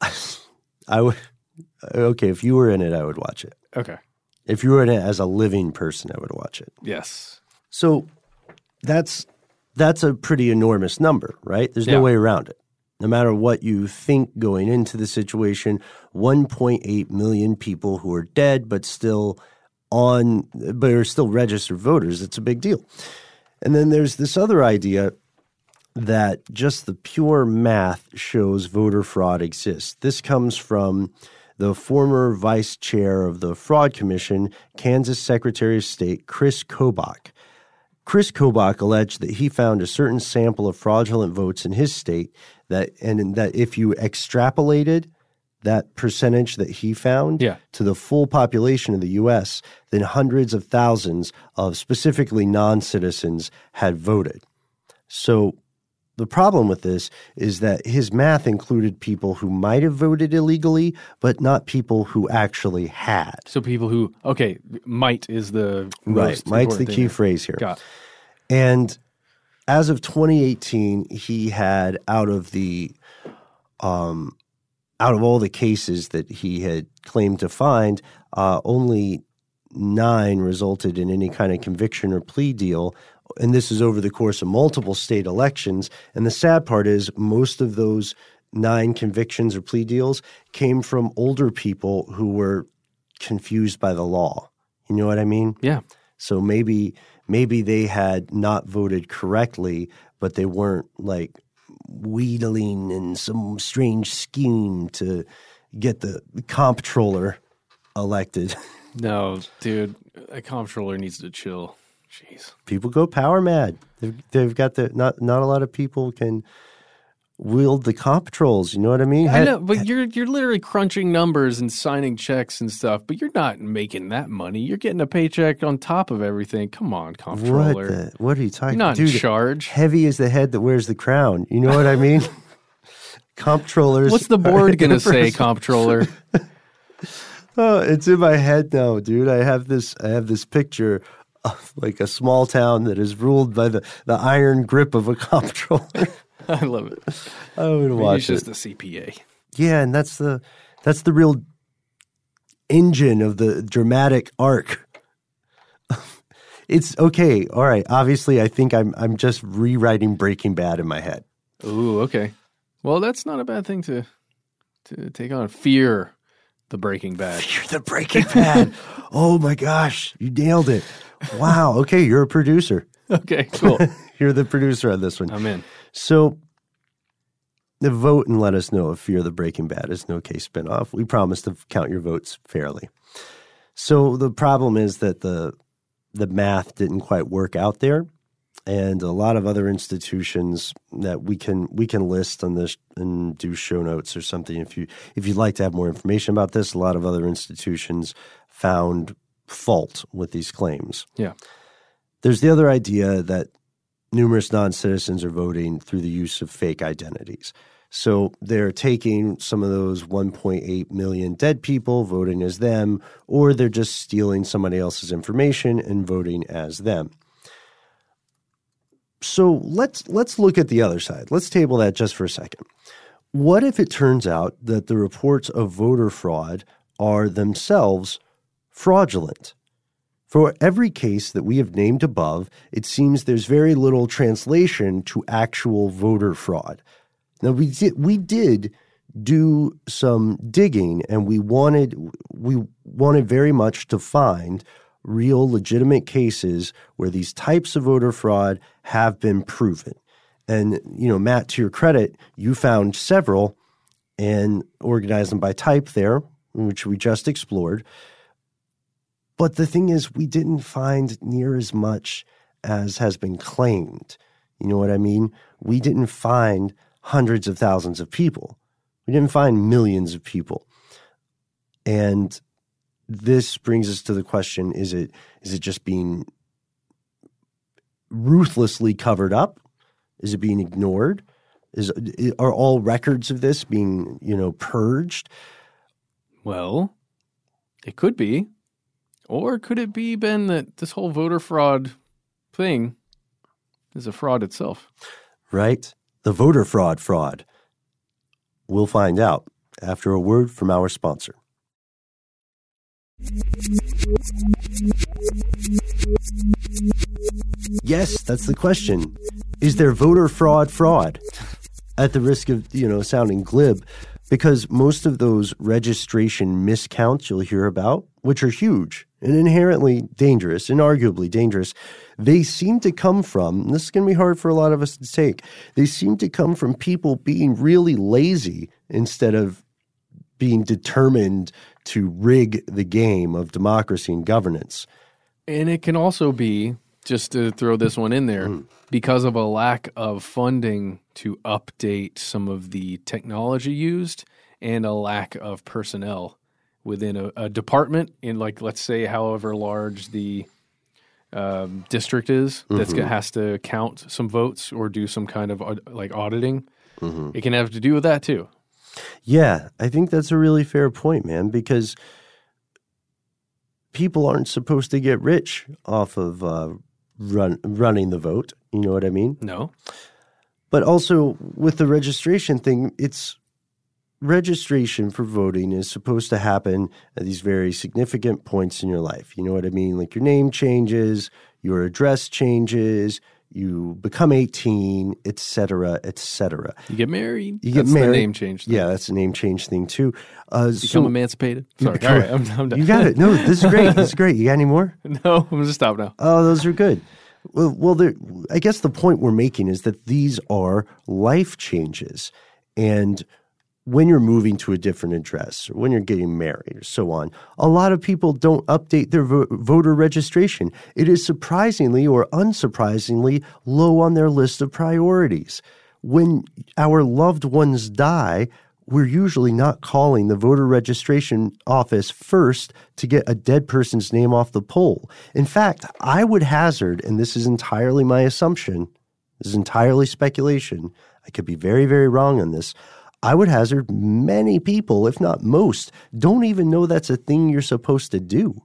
I would okay, if you were in it, I would watch it. Okay. If you were in it as a living person, I would watch it. Yes. So that's that's a pretty enormous number, right? There's Yeah. no way around it. No matter what you think going into the situation, one point eight million people who are dead but still on but are still registered voters, it's a big deal. And then there's this other idea that just the pure math shows voter fraud exists. This comes from the former vice chair of the Fraud Commission, Kansas Secretary of State Chris Kobach. Chris Kobach alleged that he found a certain sample of fraudulent votes in his state that, and that if you extrapolated that percentage that he found Yeah. to the full population of the U S, then hundreds of thousands of specifically non-citizens had voted. So the problem with this is that his math included people who might have voted illegally, but not people who actually had. So people who, okay, might is the Right. most Might's the important key thing. phrase here. Got it. And as of twenty eighteen, he had out of the um, out of all the cases that he had claimed to find, uh, only nine resulted in any kind of conviction or plea deal. And this is over the course of multiple state elections. And the sad part is most of those nine convictions or plea deals came from older people who were confused by the law. You know what I mean? Yeah. So maybe maybe they had not voted correctly, but they weren't like wheedling in some strange scheme to get the comptroller elected. No, dude, a comptroller needs to chill. Jeez. People go power mad. They've, they've got the not not a lot of people can wield the comptrolls. You know what I mean? I know, but you're you're literally crunching numbers and signing checks and stuff, but you're not making that money. You're getting a paycheck on top of everything. Come on, What comptroller. the, what are you talking You're not Dude, in charge. Heavy is the head that wears the crown. You know what I mean? Comptrollers. What's the board are going to say, first- comptroller? Oh, it's in my head now, dude. I have this I have this picture of like a small town that is ruled by the, the iron grip of a comptroller. I love it. I would Maybe watch it's just it. a C P A. Yeah, and that's the that's the real engine of the dramatic arc. It's okay. All right. Obviously, I think I'm I'm just rewriting Breaking Bad in my head. Ooh, okay. Well, that's not a bad thing to to take on. Fear the Breaking Bad. You're the Breaking Bad. Oh my gosh, you nailed it. Wow. Okay, you're a producer. Okay, cool. You're the producer on this one. I'm in. So, the vote and let us know if Fear the Breaking Bad is an okay spinoff. We promise to count your votes fairly. So the problem is that the the math didn't quite work out there, and a lot of other institutions that we can we can list on this and do show notes or something if you if you'd like to have more information about this. A lot of other institutions found fault with these claims. Yeah. There's the other idea that numerous non-citizens are voting through the use of fake identities. So they're taking some of those one point eight million dead people, voting as them, or they're just stealing somebody else's information and voting as them. So let's let's look at the other side. Let's table that just for a second. What if it turns out that the reports of voter fraud are themselves fraudulent? For every case that we have named above, it seems there's very little translation to actual voter fraud. Now, we did, we did do some digging, and we wanted we wanted very much to find real legitimate cases where these types of voter fraud have been proven. And, you know, Matt, to your credit, you found several and organized them by type there, which we just explored. But the thing is, we didn't find near as much as has been claimed. You know what I mean? We didn't find hundreds of thousands of people. We didn't find millions of people. And this brings us to the question, is it is it just being ruthlessly covered up? Is it being ignored? Is are all records of this being, you know, purged? Well, it could be. Or could it be, Ben, that this whole voter fraud thing is a fraud itself? Right. The voter fraud fraud. We'll find out after a word from our sponsor. Yes, that's the question. Is there voter fraud fraud? At the risk of, you know, sounding glib, because most of those registration miscounts you'll hear about, which are huge and inherently dangerous and arguably dangerous, they seem to come from, and this is going to be hard for a lot of us to take, they seem to come from people being really lazy instead of being determined to rig the game of democracy and governance. And it can also be, just to throw this one in there, mm. because of a lack of funding to update some of the technology used and a lack of personnel within a, a department in, like, let's say, however large the um, district is mm-hmm. that has to count some votes or do some kind of like auditing. Mm-hmm. It can have to do with that too. Yeah, I think that's a really fair point, man, because people aren't supposed to get rich off of uh, run, running the vote. You know what I mean? No. But also with the registration thing, it's registration for voting is supposed to happen at these very significant points in your life. You know what I mean? Like your name changes, your address changes, you become eighteen, et cetera, et cetera. You get married. You that's get married. The name change thing. Yeah, that's a name change thing too. Uh, Become so, emancipated. Sorry. All right, I'm, I'm done. You got it. No, this is great. This is great. You got any more? No, I'm just stop now. Oh, those are good. Well, well I guess the point we're making is that these are life changes. And when you're moving to a different address or when you're getting married or so on, a lot of people don't update their vo- voter registration. It is surprisingly or unsurprisingly low on their list of priorities. When our loved ones die, we're usually not calling the voter registration office first to get a dead person's name off the poll. In fact, I would hazard, and this is entirely my assumption, this is entirely speculation, I could be very, very wrong on this, I would hazard many people, if not most, don't even know that's a thing you're supposed to do.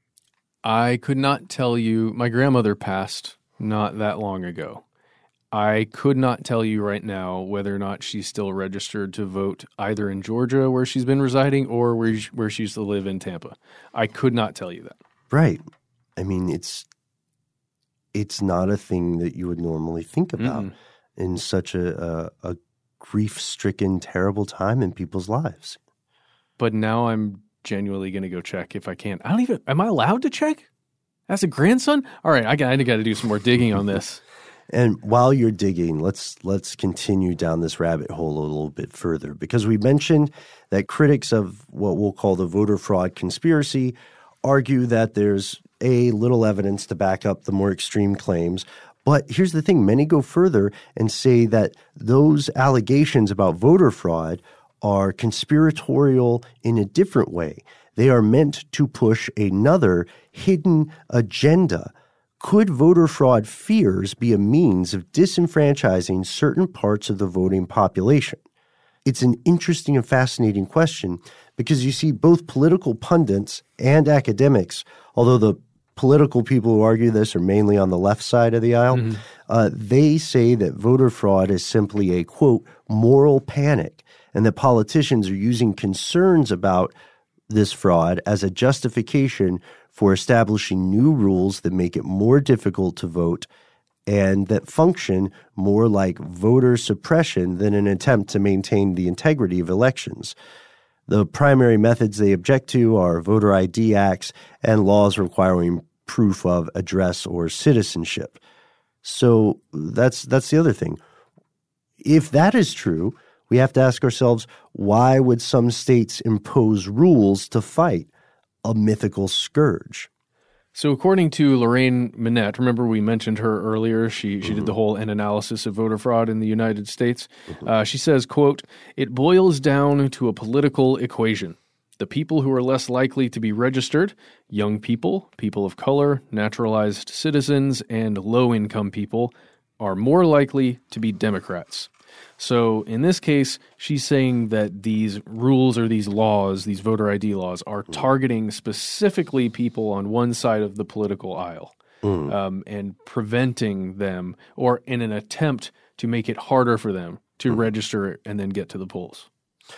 I could not tell you. My grandmother passed not that long ago. I could not tell you right now whether or not she's still registered to vote either in Georgia, where she's been residing, or where she, where she used to live in Tampa. I could not tell you that. Right. I mean, it's it's not a thing that you would normally think about mm. in such a, a, a grief-stricken, terrible time in people's lives. But now I'm genuinely going to go check if I can. I don't even – am I allowed to check as a grandson? All right, I got, I got to do some more digging on this. And while you're digging, let's let's continue down this rabbit hole a little bit further, because we mentioned that critics of what we'll call the voter fraud conspiracy argue that there's a little evidence to back up the more extreme claims. But here's the thing. Many go further and say that those allegations about voter fraud are conspiratorial in a different way. They are meant to push another hidden agenda. Could voter fraud fears be a means of disenfranchising certain parts of the voting population? It's an interesting and fascinating question because you see both political pundits and academics, although the political people who argue this are mainly on the left side of the aisle. Mm-hmm. Uh, they say that voter fraud is simply a, quote, moral panic, and that politicians are using concerns about this fraud as a justification for establishing new rules that make it more difficult to vote and that function more like voter suppression than an attempt to maintain the integrity of elections. The primary methods they object to are voter I D acts and laws requiring proof of address or citizenship. So that's that's the other thing. If that is true, we have to ask ourselves, why would some states impose rules to fight a mythical scourge? So according to Lorraine Minette, remember we mentioned her earlier, she she mm-hmm. did the whole an analysis of voter fraud in the United States. Mm-hmm. Uh, she says, quote, "It boils down to a political equation. The people who are less likely to be registered, young people, people of color, naturalized citizens, and low-income people, are more likely to be Democrats." So in this case, she's saying that these rules or these laws, these voter I D laws, are targeting specifically people on one side of the political aisle mm. um, and preventing them, or in an attempt to make it harder for them to mm. register and then get to the polls.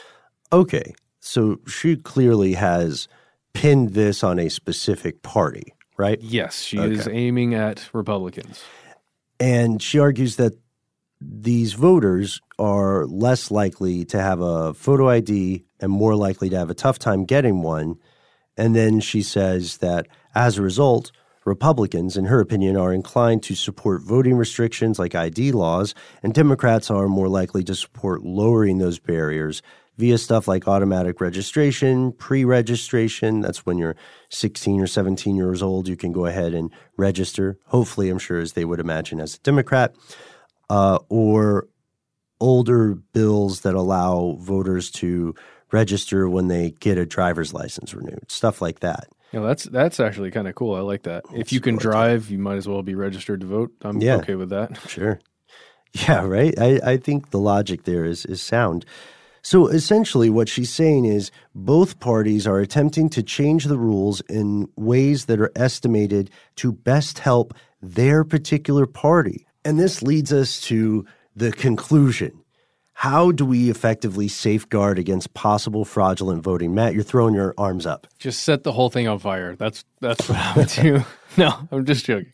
Okay, so she clearly has pinned this on a specific party, right? Yes, she okay. is aiming at Republicans. And she argues that these voters are less likely to have a photo I D and more likely to have a tough time getting one. And then she says that as a result, Republicans, in her opinion, are inclined to support voting restrictions like I D laws, and Democrats are more likely to support lowering those barriers via stuff like automatic registration, pre-registration. That's when you're sixteen or seventeen years old, you can go ahead and register, hopefully, I'm sure, as they would imagine as a Democrat. Uh, or older bills that allow voters to register when they get a driver's license renewed, stuff like that. Yeah, that's that's actually kind of cool. I like that. If you can drive, you might as well be registered to vote. I'm yeah, okay with that. Sure. Yeah, right? I, I think the logic there is is sound. So essentially what she's saying is both parties are attempting to change the rules in ways that are estimated to best help their particular party. And this leads us to the conclusion. How do we effectively safeguard against possible fraudulent voting? Matt, you're throwing your arms up. Just set the whole thing on fire. That's that's what I would do. No, I'm just joking.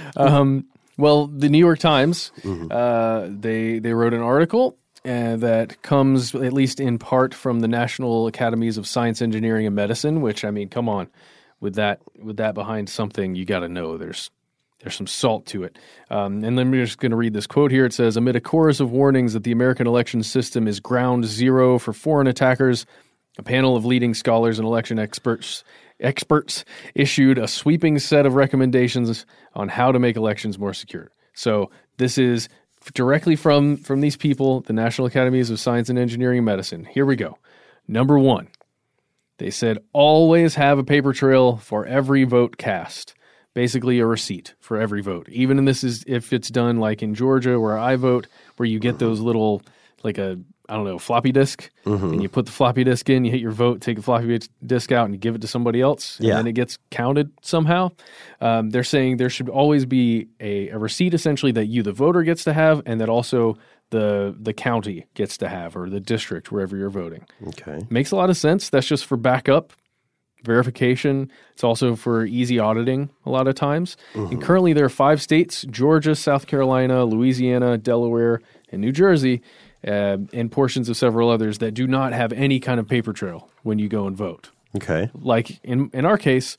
Um, well, the New York Times, mm-hmm. uh, they they wrote an article uh, that comes at least in part from the National Academies of Science, Engineering, and Medicine. Which, I mean, come on, with that with that behind something, you got to know there's. There's some salt to it. Um, and then we're just going to read this quote here. It says, "Amid a chorus of warnings that the American election system is ground zero for foreign attackers, a panel of leading scholars and election experts experts issued a sweeping set of recommendations on how to make elections more secure." So this is directly from, from these people, the National Academies of Science and Engineering and Medicine. Here we go. Number one, they said, always have a paper trail for every vote cast. Basically a receipt for every vote. Even in this is if it's done like in Georgia where I vote, where you get those little, like a, I don't know, floppy disk, mm-hmm. and you put the floppy disk in, you hit your vote, take the floppy disk out, and you give it to somebody else, and yeah. then it gets counted somehow. Um, they're saying there should always be a, a receipt essentially that you, the voter, gets to have, and that also the the county gets to have, or the district, wherever you're voting. Okay. Makes a lot of sense. That's just for backup. Verification. It's also for easy auditing a lot of times. Mm-hmm. And currently there are five states, Georgia, South Carolina, Louisiana, Delaware, and New Jersey, uh, and portions of several others that do not have any kind of paper trail when you go and vote. Okay. Like in, in our case,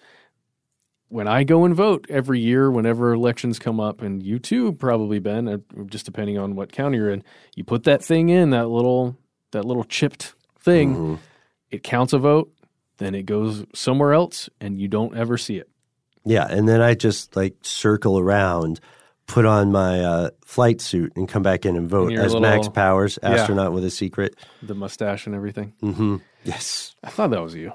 when I go and vote every year, whenever elections come up, and you too probably, Ben, uh, just depending on what county you're in, you put that thing in, that little, that little chipped thing, mm-hmm. it counts a vote. Then it goes somewhere else, and you don't ever see it. Yeah, and then I just like circle around, put on my uh, flight suit, and come back in and vote as little, Max Powers, astronaut yeah, with a secret. The mustache and everything. Mm-hmm. Yes. I thought that was you.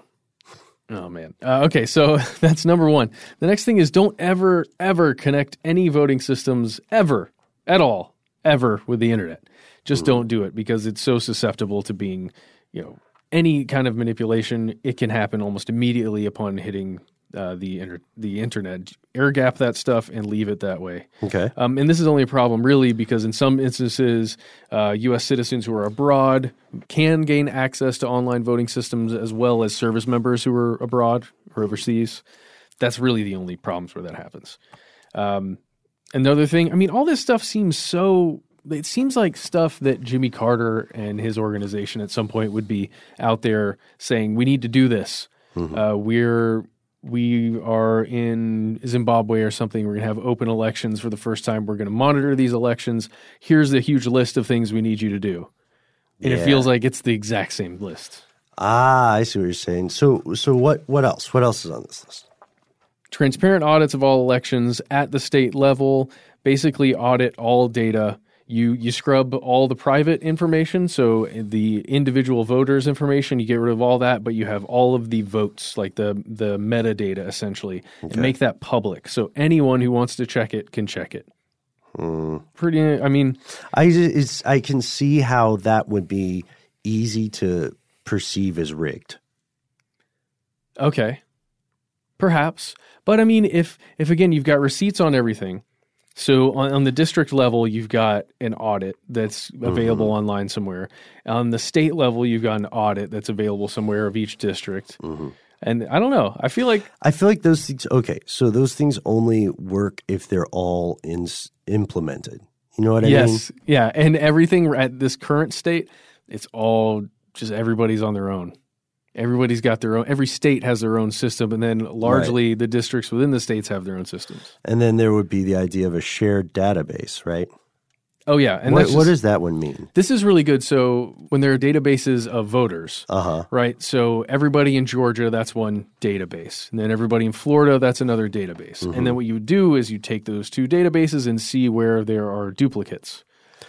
Oh, man. Uh, okay, so that's number one. The next thing is don't ever, ever connect any voting systems ever, at all, ever with the internet. Just mm. don't do it because it's so susceptible to being, you know, any kind of manipulation. It can happen almost immediately upon hitting uh, the inter- the internet. Air gap that stuff and leave it that way. Okay. Um, and this is only a problem really because in some instances, uh, U S citizens who are abroad can gain access to online voting systems as well as service members who are abroad or overseas. That's really the only problems where that happens. Um, another thing, I mean, all this stuff seems so... It seems like stuff that Jimmy Carter and his organization at some point would be out there saying, we need to do this. Mm-hmm. Uh, we're, we are in Zimbabwe or something. We're going to have open elections for the first time. We're going to monitor these elections. Here's the huge list of things we need you to do. And yeah. It feels like it's the exact same list. Ah, I see what you're saying. So, so what, what else? What else is on this list? Transparent audits of all elections at the state level, basically audit all data. You you scrub all the private information, so the individual voters' information, you get rid of all that, but you have all of the votes, like the the metadata essentially, okay. and make that public. So anyone who wants to check it can check it. Hmm. Pretty, I mean... I, it's, I can see how that would be easy to perceive as rigged. Okay. Perhaps. But I mean, if if again, you've got receipts on everything... So on, on the district level, you've got an audit that's available mm-hmm. online somewhere. On the state level, you've got an audit that's available somewhere of each district. Mm-hmm. And I don't know. I feel like... I feel like those things... Okay, so those things only work if they're all in, implemented. You know what I yes, mean? Yes, yeah. And everything at this current state, it's all just everybody's on their own. Everybody's got their own, every state has their own system, and then largely right. the districts within the states have their own systems. And then there would be the idea of a shared database, right? Oh, yeah. And what, that's just, what does that one mean? This is really good. So when there are databases of voters, uh-huh. right? So everybody in Georgia, that's one database. And then everybody in Florida, that's another database. Mm-hmm. And then what you would do is you take those two databases and see where there are duplicates.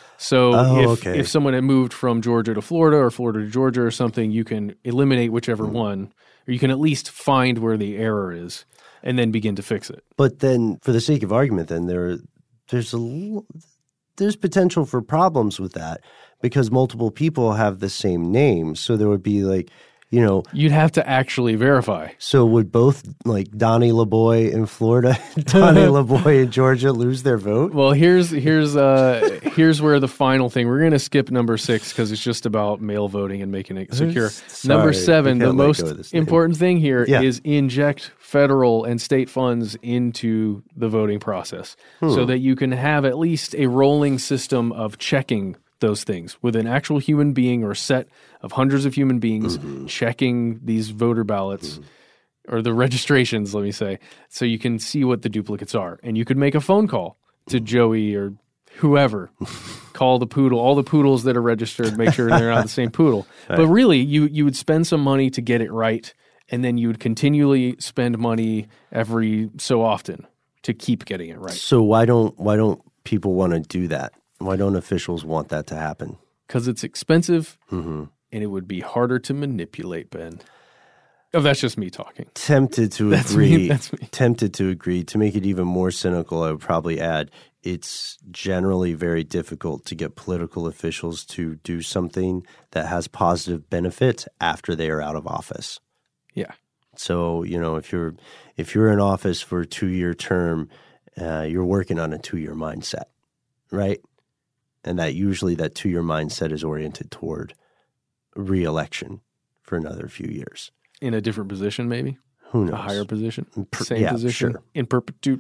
So oh, if, okay. if someone had moved from Georgia to Florida or Florida to Georgia or something, you can eliminate whichever mm. one, or you can at least find where the error is and then begin to fix it. But then for the sake of argument, then there there's a there's potential for problems with that because multiple people have the same name. So there would be like, you know. You'd have to actually verify. So would both like Donnie LaBoy in Florida, Donnie LaBoy in Georgia lose their vote? Well, here's here's uh, here's where the final thing. We're going to skip number six because it's just about mail voting and making it secure. Sorry, number seven, the most important thing here yeah. is inject federal and state funds into the voting process hmm. so that you can have at least a rolling system of checking those things with an actual human being or set of hundreds of human beings mm-hmm. checking these voter ballots mm-hmm. or the registrations, let me say, so you can see what the duplicates are. And you could make a phone call to Joey or whoever, call the poodle, all the poodles that are registered, make sure they're not the same poodle. Right. But really, you you would spend some money to get it right, and then you would continually spend money every so often to keep getting it right. So why don't why don't people want to do that? Why don't officials want that to happen? Because it's expensive, mm-hmm. and it would be harder to manipulate, Ben. Oh, that's just me talking. Tempted to that's agree. Me, that's me. Tempted to agree. To make it even more cynical, I would probably add it's generally very difficult to get political officials to do something that has positive benefits after they are out of office. Yeah. So, you know, if you're if you're in office for a two-year term, uh, you're working on a two-year mindset, right? And that usually that two-year mindset is oriented toward re-election for another few years. In a different position, maybe? Who knows? A higher position? Per, Same yeah, position? Sure. In perpetuity?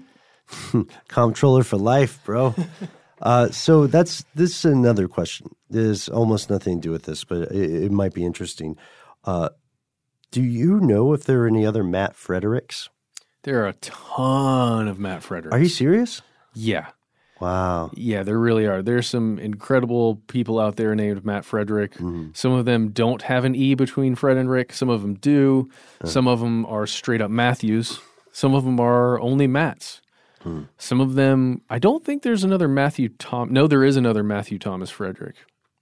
Comptroller for life, bro. uh, so that's this is another question. There's almost nothing to do with this, but it, it might be interesting. Uh, do you know if there are any other Matt Fredericks? There are a ton of Matt Fredericks. Are you serious? Yeah. Wow. Yeah, there really are. There's some incredible people out there named Matt Frederick. Mm-hmm. Some of them don't have an E between Fred and Rick. Some of them do. Uh. Some of them are straight up Matthews. Some of them are only Matts. Hmm. Some of them, I don't think there's another Matthew Tom. No, there is another Matthew Thomas Frederick.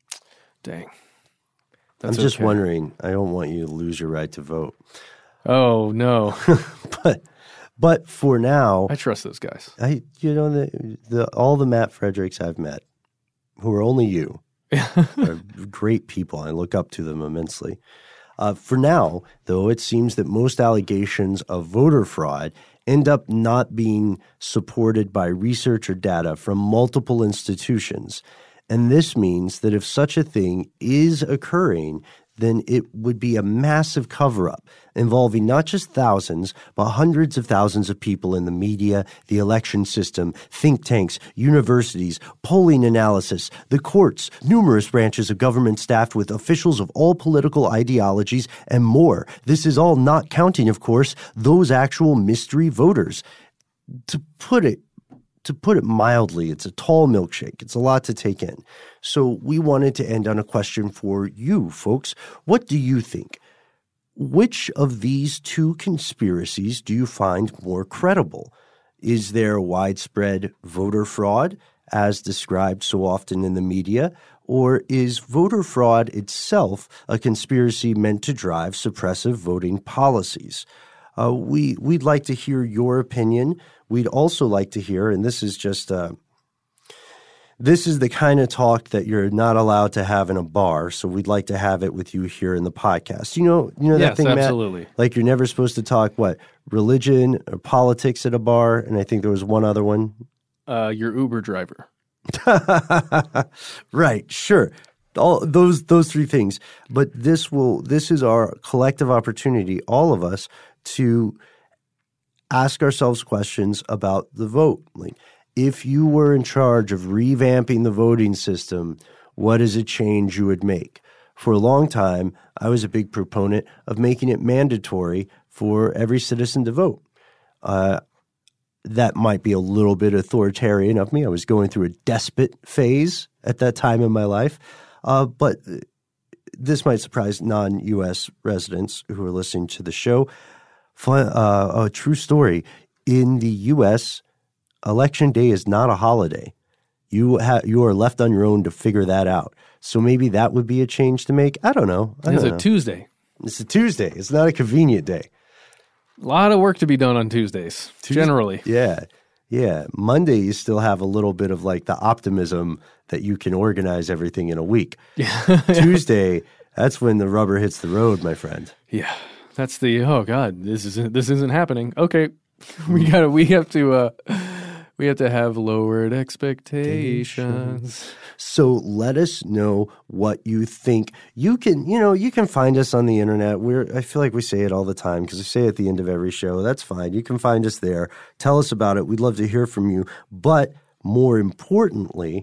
Dang. That's I'm just okay. wondering. I don't want you to lose your right to vote. Oh, no. but... But for now, I trust those guys. I, you know, the, the all the Matt Fredericks I've met, who are only you, are great people. I look up to them immensely. Uh, for now, though, it seems that most allegations of voter fraud end up not being supported by research or data from multiple institutions. And this means that if such a thing is occurring, then it would be a massive cover-up involving not just thousands, but hundreds of thousands of people in the media, the election system, think tanks, universities, polling analysis, the courts, numerous branches of government staffed with officials of all political ideologies, and more. This is all not counting, of course, those actual mystery voters. To put it To put it mildly, it's a tall milkshake. It's a lot to take in. So we wanted to end on a question for you, folks. What do you think? Which of these two conspiracies do you find more credible? Is there widespread voter fraud, as described so often in the media, or is voter fraud itself a conspiracy meant to drive suppressive voting policies? Uh, we, we'd like to hear your opinion. We'd also like to hear, and this is just uh, this is the kind of talk that you're not allowed to have in a bar. So we'd like to have it with you here in the podcast. You know, you know that yes, thing, absolutely. Matt? Like you're never supposed to talk what religion or politics at a bar, and I think there was one other one. Uh, your Uber driver. Right, sure. All those those three things. But this will this is our collective opportunity, all of us, to ask ourselves questions about the vote. Like, if you were in charge of revamping the voting system, what is a change you would make? For a long time, I was a big proponent of making it mandatory for every citizen to vote. Uh, that might be a little bit authoritarian of me. I was going through a despot phase at that time in my life. Uh, but this might surprise non-U S residents who are listening to the show. Fun, uh, a true story. In the U S, Election Day is not a holiday. You ha- you are left on your own to figure that out. So maybe that would be a change to make. I don't know. I It's don't a know. Tuesday. It's a Tuesday. It's not a convenient day. A lot of work to be done on Tuesdays, Tues- generally. Yeah. Yeah. Monday, you still have a little bit of like the optimism that you can organize everything in a week. Tuesday, that's when the rubber hits the road, my friend. Yeah, that's the oh god, this isn't this isn't happening. Okay, we got to we have to uh, we have to have lowered expectations. So let us know what you think. You can, you know, you can find us on the internet. We're I feel like we say it all the time because we say it at the end of every show. That's fine. You can find us there. Tell us about it. We'd love to hear from you. But more importantly,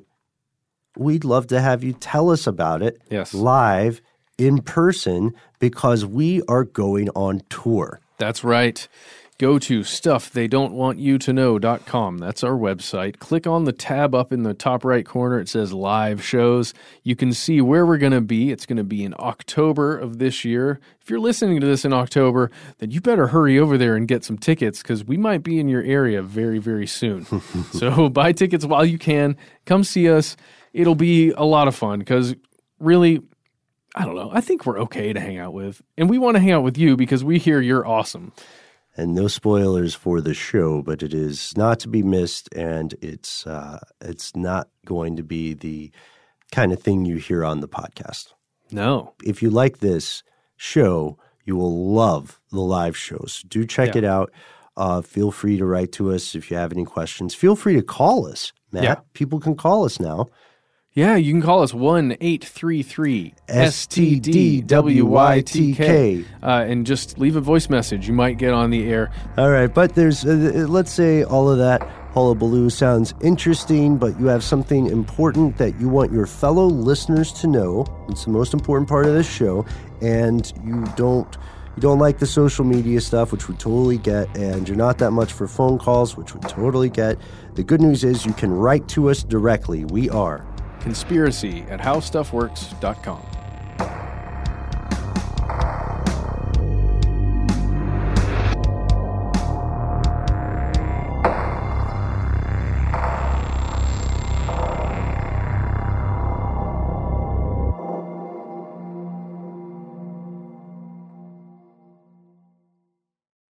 we'd love to have you tell us about it Yes. live in person because we are going on tour. That's right. Go to stuff they don't want you to know dot com. That's our website. Click on the tab up in the top right corner. It says live shows. You can see where we're going to be. It's going to be in October of this year. If you're listening to this in October, then you better hurry over there and get some tickets because we might be in your area very, very soon. So buy tickets while you can. Come see us. It'll be a lot of fun because really, I don't know. I think we're okay to hang out with. And we want to hang out with you because we hear you're awesome. And no spoilers for the show, but it is not to be missed, and it's uh, it's not going to be the kind of thing you hear on the podcast. No. If you like this show, you will love the live shows. Do check Yeah. it out. Uh, feel free to write to us if you have any questions. Feel free to call us, Matt. Yeah. People can call us now. Yeah, you can call us one eight three three S T D W Y T K. uh, and just leave a voice message. You might get on the air. All right, but there's, uh, let's say all of that hullabaloo sounds interesting, but you have something important that you want your fellow listeners to know. It's the most important part of this show, and you don't you don't like the social media stuff, which we totally get, and you're not that much for phone calls, which we totally get. The good news is you can write to us directly. We are Conspiracy at how stuff works dot com.